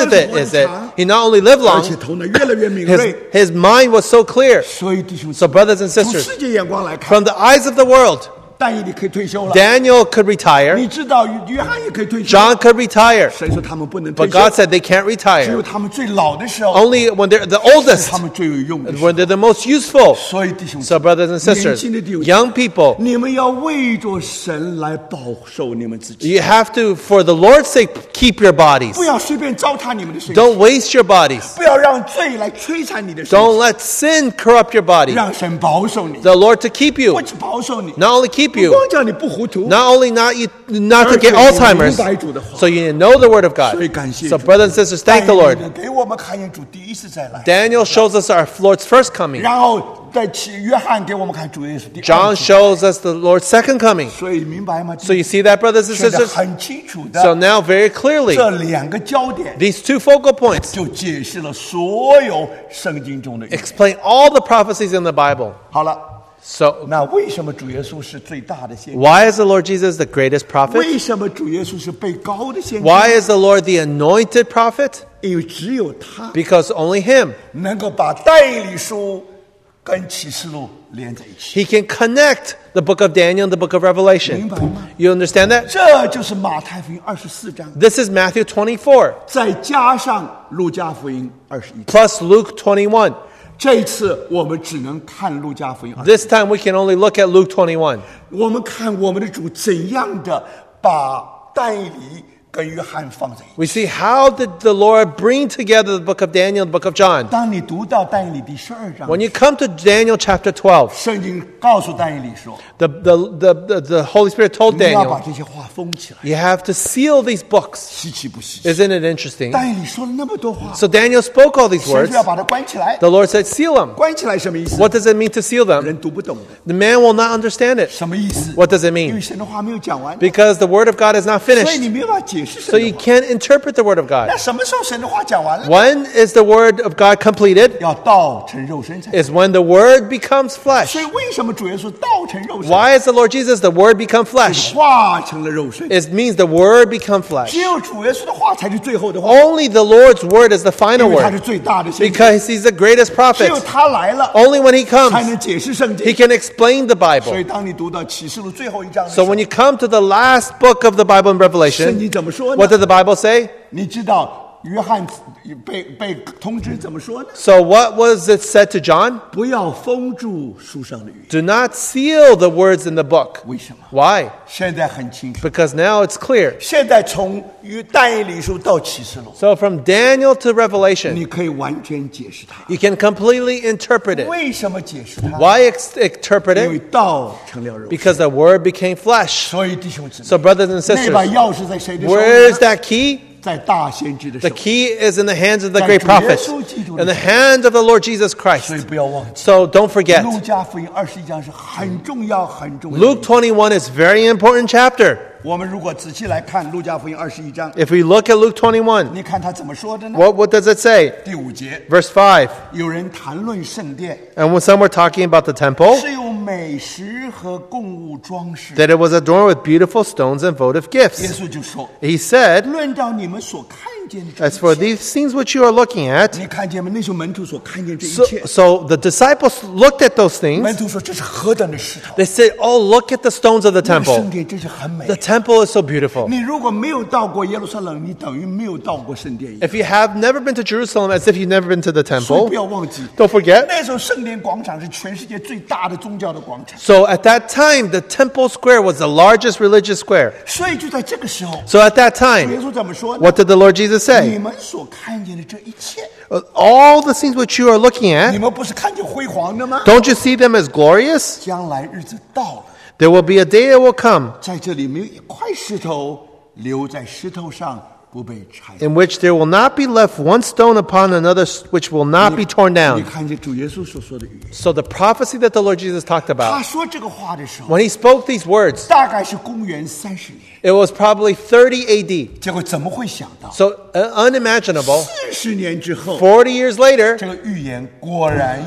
of it is that he not only lived 而且 long, 头脑越来越敏 his, 锐。 his mind was so clear. 所以弟兄姊 So 妹， brothers and 从 sisters, 世界眼光来看， from the eyes of the world, 但以理可以退休了， Daniel could retire, 你知道约翰也可以退休。 John could retire, 神说他们不能退 but 休， God said they can't 只有 retire. 他们最老的时候， Only when they're the 是 oldest, 他们最有用的时候。 when they're the most useful. 所以弟兄姊 So 妹， brothers and sisters, 年轻的弟兄 young people, 你们要为着神来保守你们自己， you have to, for the Lord's sake, keep your bodies. 不要随便糟蹋你们的身体， Don't waste your bodies. 不要让罪来摧残你的身 Don't 体， let sin corrupt your body. 让神保守你， The Lord to keep you. 不只保守你， Not only keep 不 you, 光叫你不糊涂， not only not you, not to get 而且你 Alzheimer's, 明白主的话。 so you know the word of God. 所以感谢 So 主。 brothers and sisters, thank the 但以 Lord. 理给我们看见主第一次再来， Daniel shows us our Lord's first coming. 然后在其约翰给我们看主耶稣第二 John 次。 shows us the Lord's second coming. 所以明白吗？ So you see that, brothers and 现在 sisters? 很清楚 So 的， now very clearly, 这两个焦点 these two focal points 就解释了所有圣经中的预言。 explain all the prophecies in the Bible. 好了， So 那为什么主耶稣是最大的先知？ why is the Lord Jesus the greatest prophet? 为什么主耶稣是被高的先知？ Why is the Lord the anointed prophet? 因为只有他 Because only him. 能够把但以理书跟启示录连在一起。 He can connect the book of Daniel and the book of Revelation. 明白吗？ You understand that? 这就是马太福音二十四章， This is Matthew twenty-four 再加上路加福音二十一章。 plus Luke twenty-one. 这一次我们只能看路加福音二， This time we can only look at Luke twenty-one. 我们看我们的主怎样的把但以理跟约翰放在一起。 We see how did the Lord bring together the book of Daniel and the book of John. 当你读到但以理第十二章， When you come to Daniel chapter twelve, 圣经告诉但以理说， the, the, the, the, the Holy Spirit told 你要把 Daniel, 这些话封起来， you have to seal these books. 稀奇不稀奇？ Isn't it interesting? 但以理说了那么多话， So Daniel spoke all these 神 words. 说要把它关起来。 The Lord said, seal them. 关起来什么意思？ What does it mean to seal them? 人读不懂的， The man will not understand it. 什么意思？ What does it 因为 mean? 神的话没有讲完， Because the word of God is not 所以 finished. 你没有办法解释 So 神 you 的话。 can't interpret the word of 那 God. 什么时候神的话讲完了？ When is the word of God completed? 要道成肉身才。 Is when the word becomes 所 flesh. 以为什么主耶稣道成肉身？ Why is the Lord Jesus the word become flesh? 化成了肉身。 It means the word become 只 flesh. 有主耶稣的话才是最后的话， Only the Lord's word is the 因 final 为他是 word. 最大的先知。 Because he's the greatest 只 prophet. 有他来了， Only when he 才 comes, 能解释圣 he 经。 can explain the 所以 Bible. 当你读到启示录最后一章的时 So 候 when，you come to the last book of the Bible in 圣 Revelation, 经怎么说呢 what？did the Bible say? 你知道约翰被被通知怎么说呢？ So what was it said to John? 不要封住书上的语言。 Do not seal the words in the book. 为什么？ Why? 现在很清楚。 Because now it's clear. 现在从于但以理书到启示录， So from Daniel to Revelation, 你可以完全解释它。 you can completely interpret it. 为什么解释它？ Why ex- interpret 因为 it? 道成了肉身。 Because the word became flesh. 所以弟兄姊妹， So brothers and 那把 sisters, 钥匙在谁的手 where 里 is 呢？ that key? 在大先知的 The 手里。 key is in the hands of the great prophet, in the hand of the Lord Jesus 所以 Christ. 不要忘记， So don't forget, 路加福音二十一章是很重要、很重要的。 Luke twenty-one is very important chapter. 我们如果仔细来看路加福音二十一章， If we look at Luke twenty-one, 你看他怎么说的呢？ what, what does it say? 第五节， Verse five. 有人谈论圣殿 And when some were talking about the temple, 是用美食和供物装饰， that it was adorned with beautiful stones and votive 耶 gifts. 稣就说 He said,：“ 论到你们所看见的这 As for 一切， these things which you are looking at, 你看见吗？那时候门徒所看见这一 so, 切， so the disciples looked at those 门 things. 徒说这是何等的石头！ They said, Oh, look at the stones of the 那个圣 temple. 殿真是很美 The。temple is so beautiful. 你如果没有到过耶路撒冷，你等于没有到过圣殿一样。 If you have never been to Jerusalem, as if you've never been to the 所以 temple, 不要忘记， don't forget. 那时候圣殿广场是全世界最大的宗教的广场。 So at that time, the temple square was the largest religious square. 所以就在这个时候， So at that 耶 time, 稣怎么说呢？ what did the Lord Jesus 你 say? 们所看见的这一切， All the things which you are looking 你 at, 们不是看见辉煌的吗？ don't you see them as glorious? 将来日子到了， There will be a day that will come 在这里没有一块石头留在石头上不被拆。 in which there will not be left one stone upon another which will not be torn 你 down. 看见主耶稣所说的语言， So the prophecy that the Lord Jesus talked 他 about, 说这个话的时候， when he spoke these words, 大概是公元三十年。 it was probably thirty A D. 结果怎么会想到 So uh, unimaginable. 四十年之后， forty years later, 这个预言果然应验？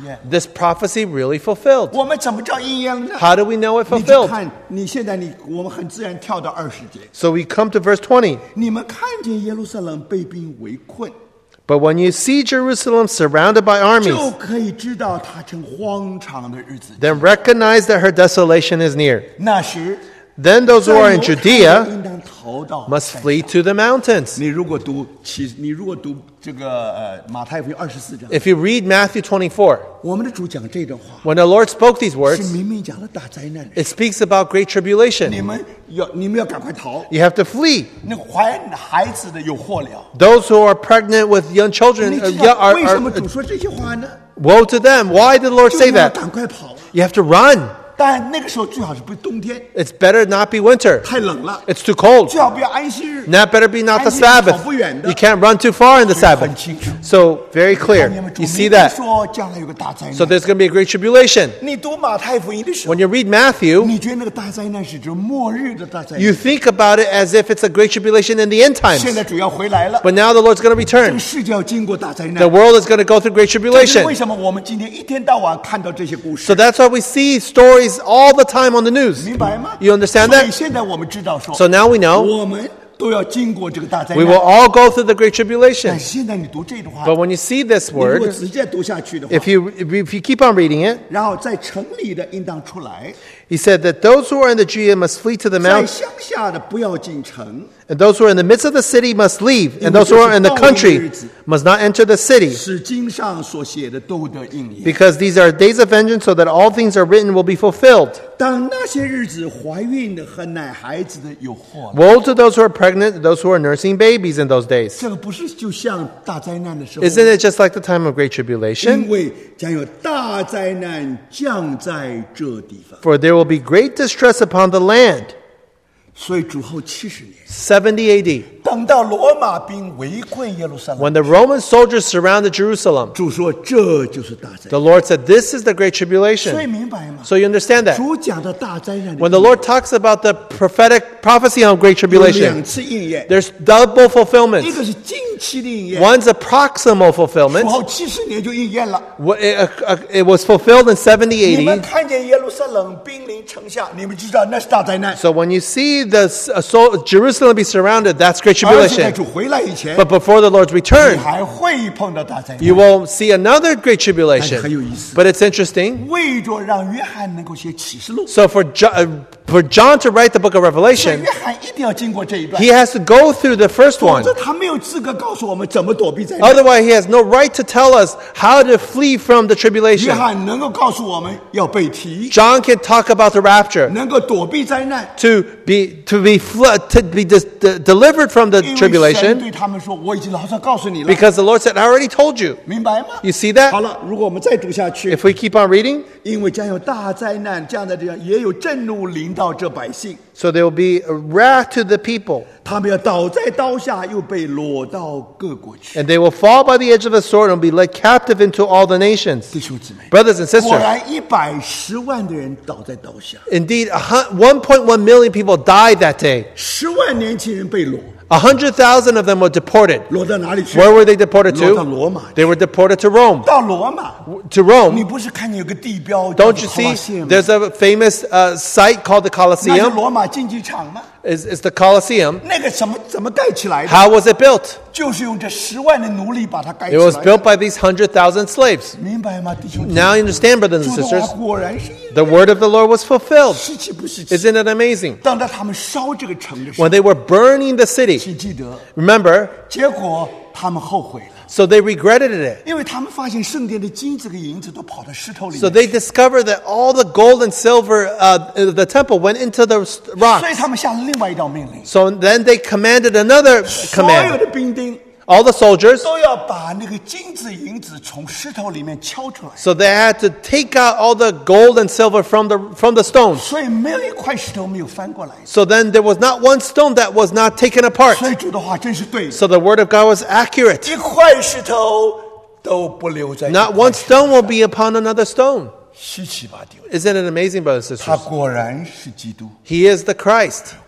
验？ this prophecy really fulfilled. 我们怎么叫应验呢？ How do we know it 你就 fulfilled? 看你现在你我们很自然跳到二十节， So we come to verse twenty. 你们看见耶路撒冷被兵围困， But when you see Jerusalem surrounded by 就 armies, 可以知道它成荒场的日子。 then recognize that her desolation is near. 那时， Then those who are in 在犹太人 Judea 应当逃到 must 山 flee 上 to the mountains. 你如果读其，你如果读这个呃马太福音二十四章， If you read Matthew twenty-four, 我们的主讲这段话 when the Lord spoke these 是 words, 明明讲了大灾难， it speaks about great 你 tribulation. 们要你们要赶快逃。 You have to flee. 那怀孩子的有祸了。 Those who are pregnant with young 你 children 知 uh, yeah, 道 are, 为什么 are 主说这些话呢？ woe to them. Why did the Lord 就 say 是要 that? 赶快跑啊！ You have to run. 但那个时候最好是不冬天， It's better not be winter. 太冷了， It's too cold. 最好不要安息日。 And that better be not the 安息日跑 Sabbath. 不远的 You can't run too far in the 很 Sabbath. 清楚。 So, very 看 clear. 见没主 You 明 see 明 that? 说将来有个大灾 So 难。 there's going to be a great tribulation. 你读马太福音的时候 When，you read Matthew, 你觉得那个大灾难是指末日的大灾 you 难？ think about it as if it's a great tribulation in the end 现 times. 在主要回来了， But now the Lord's going to 这 return. 个世界要经过大灾 The 难。 world is going to go through great 这是 tribulation. 为什么我们今天一天到晚看到这些故 So 事？ that's why we see stories all the time on the news. 明白吗？ You understand 所以 that? 现在我们知道说， So now we know 我们都要经过这个大灾 we 难 will。all go through the great 但 tribulation. 是现在你读这段话， But when you see this 你如果 word, 仔细地读下去的话， if you if you if you keep on reading it, 然后在城里的应当出来， he said that those who are in the Judea must flee to the 在 mountains, 乡下的不要进城， and those who are in the midst of the city must leave, and those who are in the country must not enter the city, 使经上所写的都得应验。 because these are days of vengeance, so that all things are written will be fulfilled. 当那些日子，怀孕的和奶孩子的有祸了。 Woe to those who are pregnant, those who are nursing babies in those days. 这个不是就像大灾难的时候， Isn't it just like the time of great 因 tribulation? 为将有大灾难降在这地方， For there will be great distress upon the land. 所以主后七十年， seventy A D, 等到罗马兵围困耶路撒冷， when the Roman soldiers surrounded Jerusalem, 主说这就是大灾 the 难。 Lord said, "This is the great 所以 tribulation." 明白吗？ So you understand that? 主讲的大灾难的 When the Lord talks about the prophetic prophecy on great 有两 tribulation, 次应验， there's double 一 fulfillments. 个是近期的应验， One's a proximal 主 fulfillment. 后七十年就应验了。 Wh- It uh, it was fulfilled in seventy 你们 A D. 看见耶路撒冷兵临城下，你们知道那是大灾难。 So when you see the uh, so Jerusalem be surrounded, that's great 而且在 tribulation. 主回来以前， But before the Lord's 你 return, 还会碰到大灾 you 难。 will see another great tribulation. 很有意思。 But it's interesting. 为着让约翰能够写启示录， So for Jo- uh, for John to write the book of 所以 Revelation, 约翰一定要经过这一段， he has to go through the first 否 one. 则他没有资格告诉我们怎么躲避灾难。 Otherwise, he has no right to tell us how to flee from the 约 tribulation. 翰能够告诉我们要被提， John can talk about the rapture, 能够躲避灾难， to be to be fl- to be dis- de- delivered from the 因为神 tribulation, 对他们说：“我已经老早告诉你了。” because the Lord said, "I already told you." 明白吗？ You see that? 好了，如果我们再读下去， If we keep on reading, 因为将有大灾难降在这样，也有震怒临到这百姓， so there will be a wrath to the people, 他们要倒在刀下，又被掳到各国去。 and they will fall by the edge of the sword and be led captive into all the nations. 弟兄姊妹， Brothers and 果 sisters, 然一百十万的人倒在刀下， indeed, a hun- one point one million people died that day. 十万年轻人被掳， A hundred thousand of them were deported. 掳到哪里去？ Where were they deported 掳到 to? 罗马。 They were deported to Rome. 到罗马， To 你 Rome. 不是看见有个地标叫 Don't 做 you 托马 see? 谢吗？ There's a famous uh, site called the 那是 Colosseum. 罗马竞技场吗？ Is is the Colosseum? 那个怎么怎么盖起来的？ How was it built? 就是用这十万的奴隶把它盖起 It was 来 built 的。 by these hundred thousand slaves. 明白吗，弟兄姊妹？ Now you understand, brothers and 主的话 sisters. 果然是应验 The word of the Lord was fulfilled. 是奇不是奇？ Isn't it amazing? 当着他们烧这个城的时候 When，they were burning the city, 请记得， remember, 结果他们后悔了， so they regretted it. 因为他们发现圣殿的金子和银子都跑到石头里 So 面， they discovered that all the gold and silver uh, of the temple went into the 所以 rocks. 他们下了另外一道命令， So then they commanded another 所有 command. 的兵丁 All the soldiers, 都要把那个金子银子从石头里面敲出来， so they had to take out all the gold and silver from the from the stones. 所以没有一块石头没有翻过来。 So then there was not one stone that was not taken apart. 所以主的话真是对的， So the word of God was accurate. 一块石头都不留在一 Not 块 one 石头 stone will be upon another stone. 稀奇八丢。 Isn't it amazing, brothers and 他 sisters? 果然是基督， He is the Christ.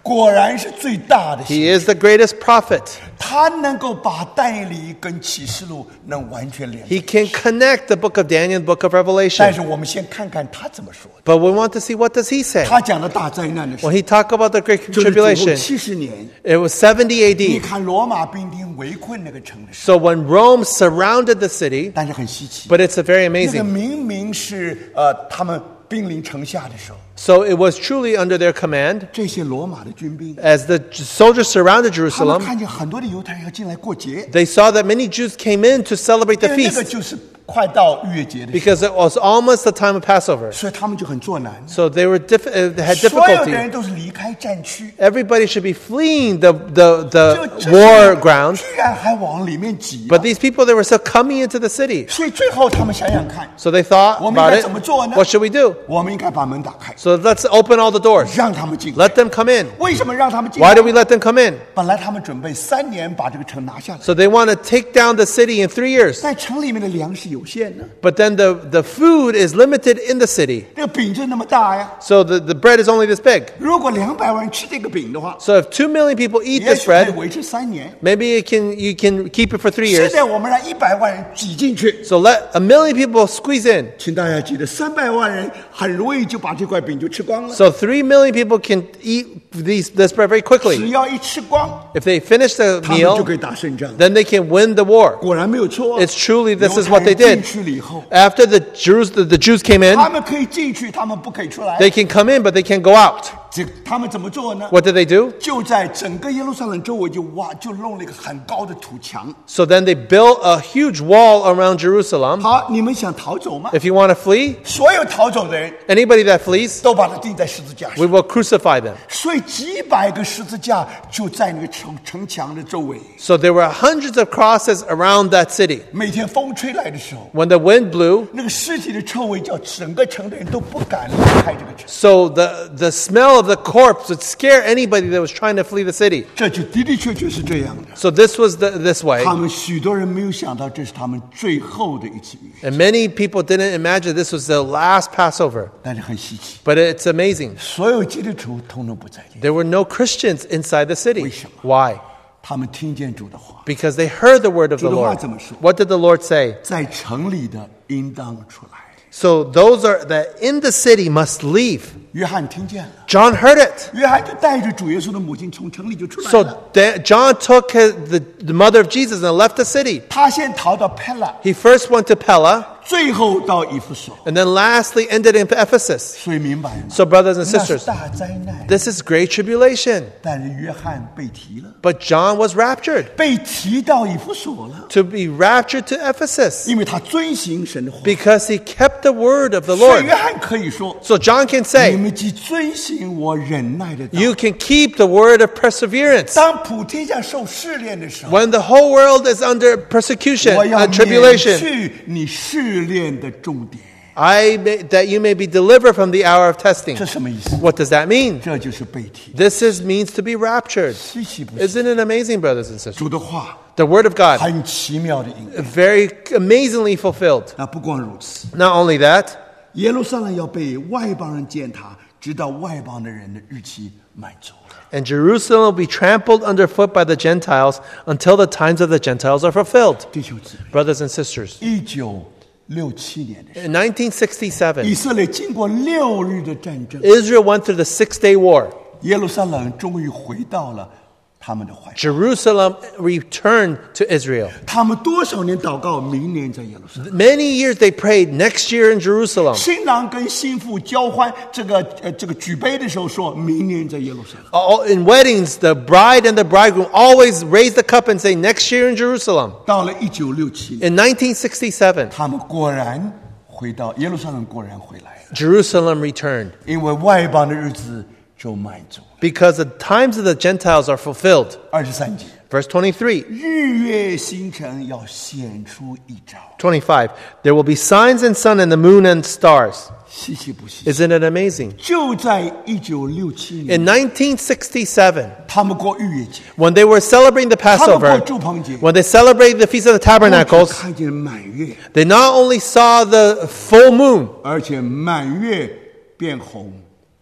果然是最大的先 He 知， is the greatest prophet. 他能够把但以理跟启示录能完全连在 He can connect the book of Daniel and the book of 但 Revelation. 是我们先看看他怎么说的。 But we want to see, what does he say? 他讲的大灾难的时 When 候， he talked about the great 就是主后 tribulation, 七十年， it was seventy A 你 D. 看罗马兵丁围困那个城的时候， So when Rome surrounded the city, 但是很稀奇， but it's a very 那个 amazing. 明明是呃他们兵临城下的时候， So it was truly under their command 这些罗马的军兵， as the soldiers surrounded 他们 Jerusalem. 看见很多的犹太人要进来过节， They saw that many Jews came in to celebrate 因 the 为那个 feast 就是快到逾越节的时 because it was almost the time of Passover. 候，所以他们就很作难。 So they were diff- uh, they had 所有的 difficulty. 人都是离开战区， Everybody should be fleeing the, the, 就 the 这些 war 人 ground. 居然还往里面挤、啊 But these people, they were still coming into the city. 所以最后他们想想看， So they thought 我们应 about 该 it. 怎么做呢？ What should we do? 我们应该把门打开， So let's open all the doors. 让他们进来。 Let them come in. 为什么让他们进来 Why do we let them come in? 本来他们准备三年把这个城拿下来， So they want to take down the city in three years. 在城里面的粮食有限呢， But then the, the food is limited in the city. 这个饼就那么大呀。 So the, the bread is only this big. 如果两百万人吃这个饼的话， So if two million people eat 也 this 许可以 bread, 维持三年。 maybe it can, you can keep it for three 现 years. 在我们让一百万人挤进去， So let a million people squeeze in. 请大家记得，三百万人很容易就把这块饼就吃光了。 So three million people can eat these, this bread very 只 quickly. 要一吃光， If they finish the 他们就 meal, 可以打胜仗。 then they can win the war. 果然没有错。 It's truly, this 犹 is 太 what they 人进 did. 去了以后， After the Jews, the, the Jews came in, 他们可以进去，他们不可以出来。 they can come in, but they can't go out. 这他们怎么做呢？ What did they do? 就在整个耶路撒冷周围就挖，就弄了一个很高的土墙。 So then they built a huge wall around Jerusalem. 好，你们想逃走吗？ If you want to flee, 所有逃走的人 anybody that flees, 都把他钉在十字架 we 上， will crucify them. 所以几百个十字架就在那个城城墙的周围。 So there were hundreds of crosses around that city. 每天风吹来的时候， When the wind blew, 那个尸体的臭味叫整个城的人都不敢离开这个城。 so the, the smell of the corpse would scare anybody that was trying to flee the city. 这就的的确确是这样的。 So this was the, this way. 他们许多人没有想到，这是他们最后的一次逾越， And many people didn't imagine this was the last Passover. 但是很稀奇， But it's amazing. 所有基督徒通通不在里， There were no Christians inside the city. Why? 他们听见主的话， Because they heard the word of the 主的话 Lord. 怎么说？ What did the Lord say? 在城里的应当出来。 So those are that in the city must leave. 约翰听见了， John heard it. 约翰就带着主耶稣的母亲从城里就出来 So 了。 da- John took his, the, the mother of Jesus and left the city. 他先逃到 Pella， He first went to Pella 最后到以弗所， and then lastly ended in Ephesus. 所以明白吗？ So brothers and 那是 sisters, 大灾难， this is great tribulation. 但是约翰被提了， But John was raptured 被提到以弗所了， to be raptured to Ephesus 因为他遵行神的话。 because he kept the word of the 所以 Lord. 约翰可以说： So John can 你 say, 们既遵行我忍耐的道， you can keep the word of perseverance. 当普天下受试炼的时候， When the whole world is under persecution 我要 and 免 tribulation, 去你试炼的重点。 I may, that you may be delivered from the hour of testing. 这什么意思？ What does that mean? 这就是被提。 This is means to be raptured. 稀奇不稀？ Isn't it amazing, brothers and sisters? 主的话 The word of God, 很奇妙的应验。 very amazingly fulfilled. 那不光如此， Not only that, 耶路撒冷要被外邦人践踏，直到外邦的人的日期满足了。 and Jerusalem will be trampled underfoot by the Gentiles until the times of the Gentiles are fulfilled. 弟兄姊妹， Brothers and sisters, 一九六七年的时 in nineteen 候， sixty-seven, 以色列经过六日的战争， Israel went through the Six-Day War. 耶路撒冷终于回到了他们的怀抱。 Jerusalem returned to Israel. 他们多少年祷告，明年在耶路撒冷。 Many years they prayed next year in Jerusalem. 新郎跟新妇交欢这个呃这个举杯的时候，说明年在耶路撒冷。 All- In weddings, the bride and the bridegroom always raise the cup and say, next year in Jerusalem. 到了一九六七年， In nineteen sixty-seven, 他们果然回到耶路撒冷，果然回来了， Jerusalem returned 因为外邦的日子就满足了。 because the times of the Gentiles are fulfilled. 二十三节， Verse twenty-three, 日月星辰要显出一兆， twenty-five, there will be signs in sun and the moon and stars. 稀奇不稀奇？ Isn't it amazing? 就在一九六七年， In nineteen sixty-seven, 他们过逾越节， when they were celebrating the 他们过 Passover, 住棚节， when they celebrated the Feast of the 不只 Tabernacles, 看见满月， they not only saw the full moon, 而且满月变红，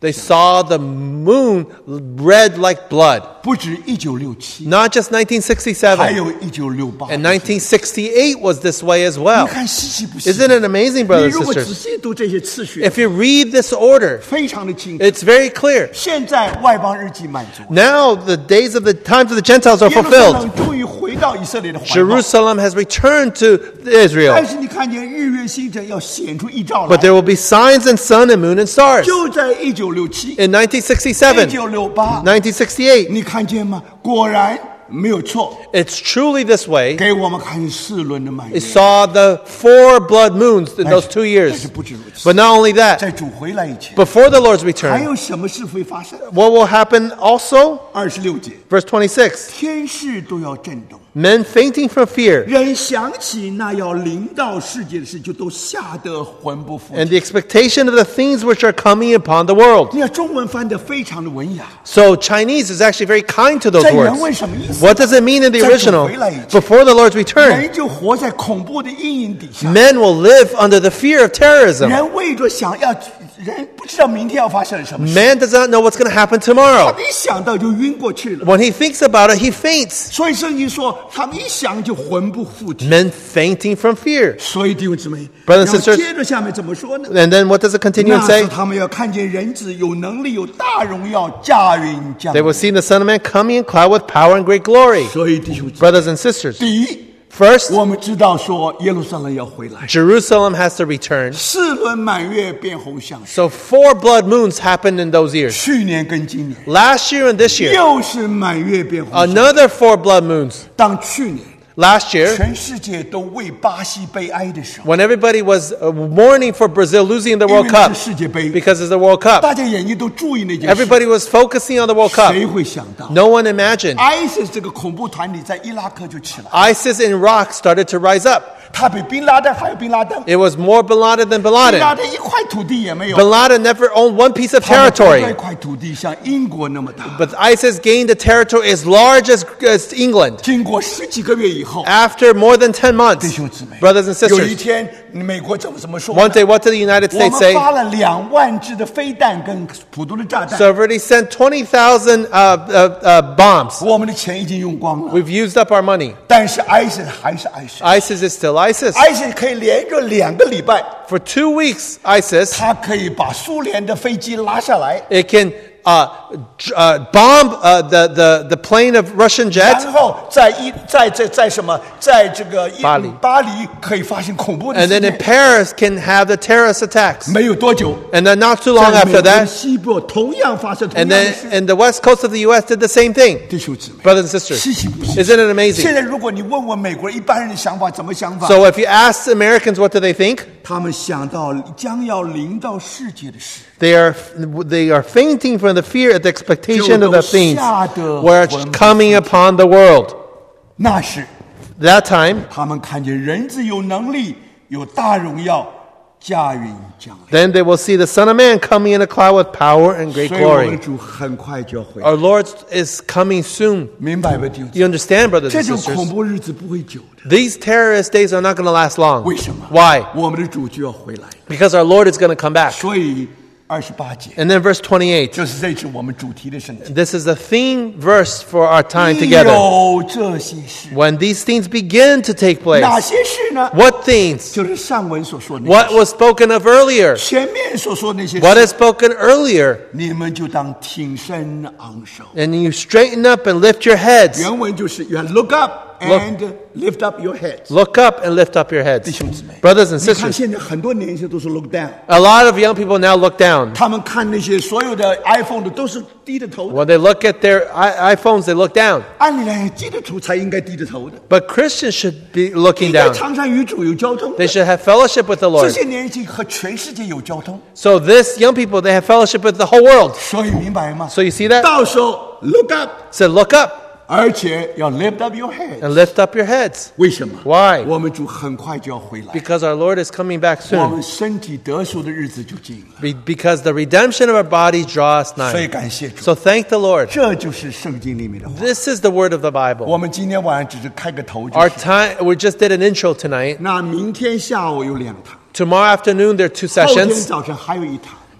They saw the moon red like blood. 不止一九六七， Not just nineteen 还 sixty-seven. 有一九六八。 And nineteen sixty-eight was this way as 你 well. 看稀奇不稀奇？ Isn't it amazing, 你 brothers 如 and 果仔 sisters? 细读这些次序， If you read this order, 非常的清楚。 it's very clear. 现在外邦日记满足， Now the days of the times of the Gentiles are 耶路撒 fulfilled. 冷终于回到以色列的怀抱。 Jerusalem has returned to Israel. 但是你看见日月星辰要显出异兆 But 来， there will be signs in sun and moon and stars. 就在一九六七、 In nineteen 一 sixty-seven, 九六八， nineteen sixty-eight, 你看见吗？果然没有错， it's truly this way. 给我们看见四轮的满月 It。saw the four blood moons in those two 但 years. 是不止如此， But not only that, 在主回来以前， before the Lord's 还 return, 有什么事会发生？ what will happen also? 二十六节， Verse twenty-six, 天势都要震动， men fainting from fear, 人想起那要临到世界的事，就都吓得魂不附 and 体。 the expectation of the things which are coming upon the world. 你看中文翻得非常的文雅， So Chinese is actually very kind to those 在原文 words. 什么意思？ What does it mean in the original? Before the Lord's return, 人就活在恐怖的阴影底下， men will live under the fear of terrorism. 人为着想要，人不知道明天要发生什么事， Man does not know what's going to happen 他 tomorrow. 们一想到就晕过去了。 When he thinks about it, he faints. 所以圣经说，他们一想就魂不附体。 Men fainting from fear. 所以弟兄姊妹， Brothers and 然后 sisters- 接着下面怎么说呢？ And then what does it continue 那 and 时 say? 他们要看见人子有能力、有大荣耀，驾云降 They will 临。 see the Son of Man coming in cloud with power and great glory. 所以弟兄姊妹， Brothers and sisters, 第一， first, 我们知道说耶路撒冷要回来， Jerusalem has to return. 四轮满月变红相识， So four blood moons happened in those years. 去年跟今年 Last year and this year, 又是满月变红相识。 another four blood moons. 当去年 Last year, 全世界都为巴西悲哀的时候， when everybody was uh, mourning for Brazil losing the 因为 World 那 Cup 是世界杯， because it's the World Cup, 大家眼睛都注意那件事。 everybody was focusing on the World Cup. 谁会想到 No one imagined. ISIS 这个恐怖团体在伊拉克就起来， ISIS in Iraq started to rise up. 他比宾拉登还有宾拉登， It was more Bin Laden than Bin 宾拉 Laden. 登一块土地也没有 Bin，Laden never owned one piece of 他们这 territory. 块土地像英国那么大。 But ISIS gained a territory as large as, as England 经过十几个月以后， after more than ten 弟 months. 兄姊妹， Brothers and 有一 sisters, 天美国怎么怎么说呢？ one day what did the United 我 States 们 say? 发了两万支的飞弹跟普通的炸弹， So I've already sent twenty thousand uh, uh, uh, bombs. 我们的钱已经用光了， We've used up our money. 但是 ISIS 还是 ISIS。 ISIS is still ISIS. ISIS 可以连着两个礼拜， For two weeks, ISIS, 它可以把苏联的飞机拉下来， it can uh, j- uh, bomb uh, the, the, the plane of Russian 然 jet, 后在一在在在什么，在这个一巴黎巴黎可以发生恐怖的 and 事 then in 件。 Paris can have the terrorist attacks. 没有多久， And then not too long 在美 after 国的 that, 西部同样发生同 and 样的 then 事。 in the west coast of the U S did the same thing. 弟兄姊妹， Brothers and sisters, 稀奇不稀奇 isn't it 现 amazing? 在如果你问问美国人一般人的想法，怎么想法？ So if you ask Americans what do they think, 他们想到将要临到世界的事， they are they are fainting from the fear at the expectation of the things 吓得 which are coming upon the world. 那时 That time, 他们看见人子有能力，有大荣耀，驾云降临。 then they will see the Son of Man coming in a cloud with power and great 所以我们的 glory. 主很快就要回来， Our Lord is coming soon. 明白吧，弟兄姊妹？ You understand, brothers 这 and 种恐 sisters? 怖日子不会久的。 These terrorist days are not going to last long. 为什么 Why? 我们的主就要回来。 Because our Lord is going to come back. 所以二十八节 And then verse twenty-eight. 就是这次我们主题的圣经。 This is the theme verse for our time 必 together. 有这些事， When these things begin to take 哪 place. 些事呢？ What things? 就是上文所说的那 What 些事， was spoken of earlier? 前面所说的那些 What 事， is spoken earlier? 你们就当挺身昂首。 And you straighten up and lift your heads. 原文就是 you look up and lift up your heads。 Look up and lift up your 弟 heads. 兄姊妹， Brothers and 你看 sisters, 现在很多年轻人都是 look down， a lot of young people now look down. 他们看那些所有的 iPhone 的都是低着头的。 When they look at their i- iPhones, they look down. 按理来基督徒才应该低着头的， But Christians should be looking 应该 down. 常常与主有交通的。 They should have fellowship with the 这 Lord. 些年轻和全世界有交通， So this young people, they have fellowship with the whole world. 所以明白吗？ So you see that? 到时候 look up， So look up 而且要 lift up your head。 and lift up your heads. 为什么 Why? 我们主很快就要回来， Because our Lord is coming back 我 soon. 们身体得赎的日子就近了。 Be- Because the redemption of our body draws 所以 nigh. 感谢主， So thank the Lord. 这就是圣经里面的话。 This is the word of the Bible. 我们今天晚上只是开个头就 Our 是。 time, we just did an intro tonight. 那明天下午有两堂， Tomorrow afternoon, there are two 后天 sessions. 早晨还有一堂。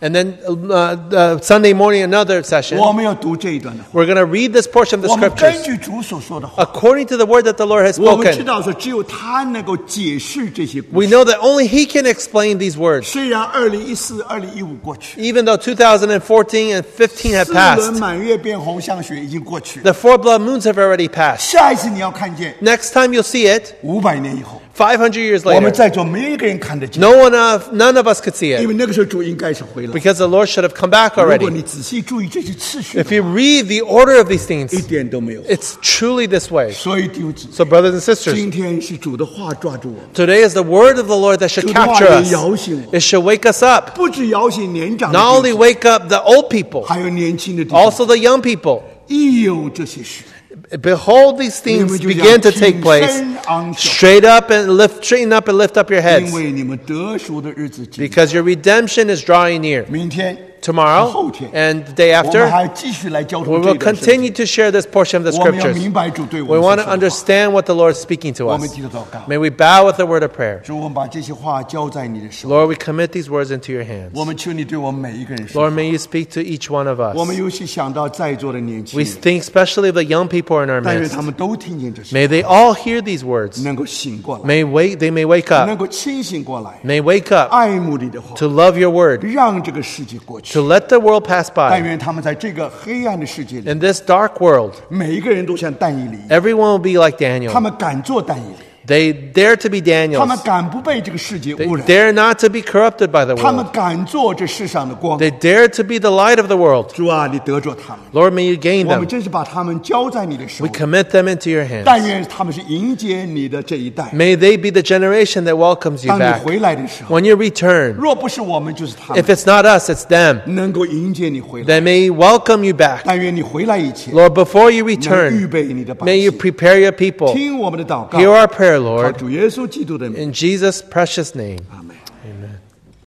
And then uh, uh, Sunday morning, another session. 我们要读这一段的话。 We're going to read this portion of the 我们根 scriptures 据主所说的话， according to the word that the Lord has 我们知 spoken. 道说只有他能够解释这些故 We 事。 know that only He can explain these words. 虽然二零一四、二零一五过去， Even though two thousand fourteen and fifteen have 四轮 passed, 满月变红像雪已经过去， the four blood moons have already passed. 下一次你要看见 Next time you'll see it, 五百年以后， five hundred years 我们 later. 在座没有一个人看得见， No one of, none of us could see 因 it 为那个时候主应该是回来。 because the Lord should have come back 如果 already. 你仔细注意这些次序的 If you 话， read the order of these 一 things, 点都没有错。 it's truly this way. 所以弟兄姊妹， So, brothers and sisters, 今天是主的话抓住我们， today is the word of the Lord that should 主的话 capture 也 us. 摇醒我， It should wake us up. 不止摇醒年长的 Not 弟 only 兄， wake up the old people, 还有年轻的弟兄。 also the young people. 一有这些事， Behold, these 你 things 们就 begin 要 to 挺 take place. 身昂首， Straight up and lift, straighten up and lift up your 因 heads, 为你们得赎的日子近。 because your redemption is drawing near. 明天 Tomorrow 后天 and the day 我们 after, 还继续来交 we 通这 will 段圣 continue 经。 to share this portion of the 我们要 scriptures. 明白主对 We 我们 want 所 to 说的话。 understand what the Lord is speaking to 我们 us. 低头祷告， May we bow with a word of prayer. 主，我们把这些话交在你的手。 Lord, we commit these words into your hands. 我们求你对我们每一个人说 Lord, may you speak to each one of 我们 us. 尤其想到在座的年轻 We 人， think especially of the young people in our 但愿 midst. 他们都听见这些， May they all hear these words. 能够醒过来， May wake, they may wake 能 up. 够清醒过来， May wake up 爱慕你的话， to love your word, 让这个世界过 to 去。 let the world pass 但 by. 愿他们在这个黑暗的世界里， In this dark world, 每一个人都像但以理一样， everyone will be like 他 Daniel. 们敢做但以理， They dare to be 他们 Daniels. 敢不被这个世界 They 污染， dare not to be corrupted by the 他们 world. 敢做这世上的光。 They dare to be the light of the world. 主啊，你得着他们， Lord, may you gain 我们 them. 真是把他们交在你的手 We 里。 commit them into your hands. 但愿他们是迎接你的这一代。 May they be the generation that welcomes you 当你 back. 回来的时候， When you return, 若不是我们，就是他 if 们 it's not us, it's them. 能够迎接你回来。 They may welcome you back. 但愿你回来以前， Lord, before you 能预 return, 备你的百 may you 姓， prepare your people. 听我们的祷告， Hear our prayer, 靠 Lord. 主耶稣基督的名， In Jesus' precious name. 阿门。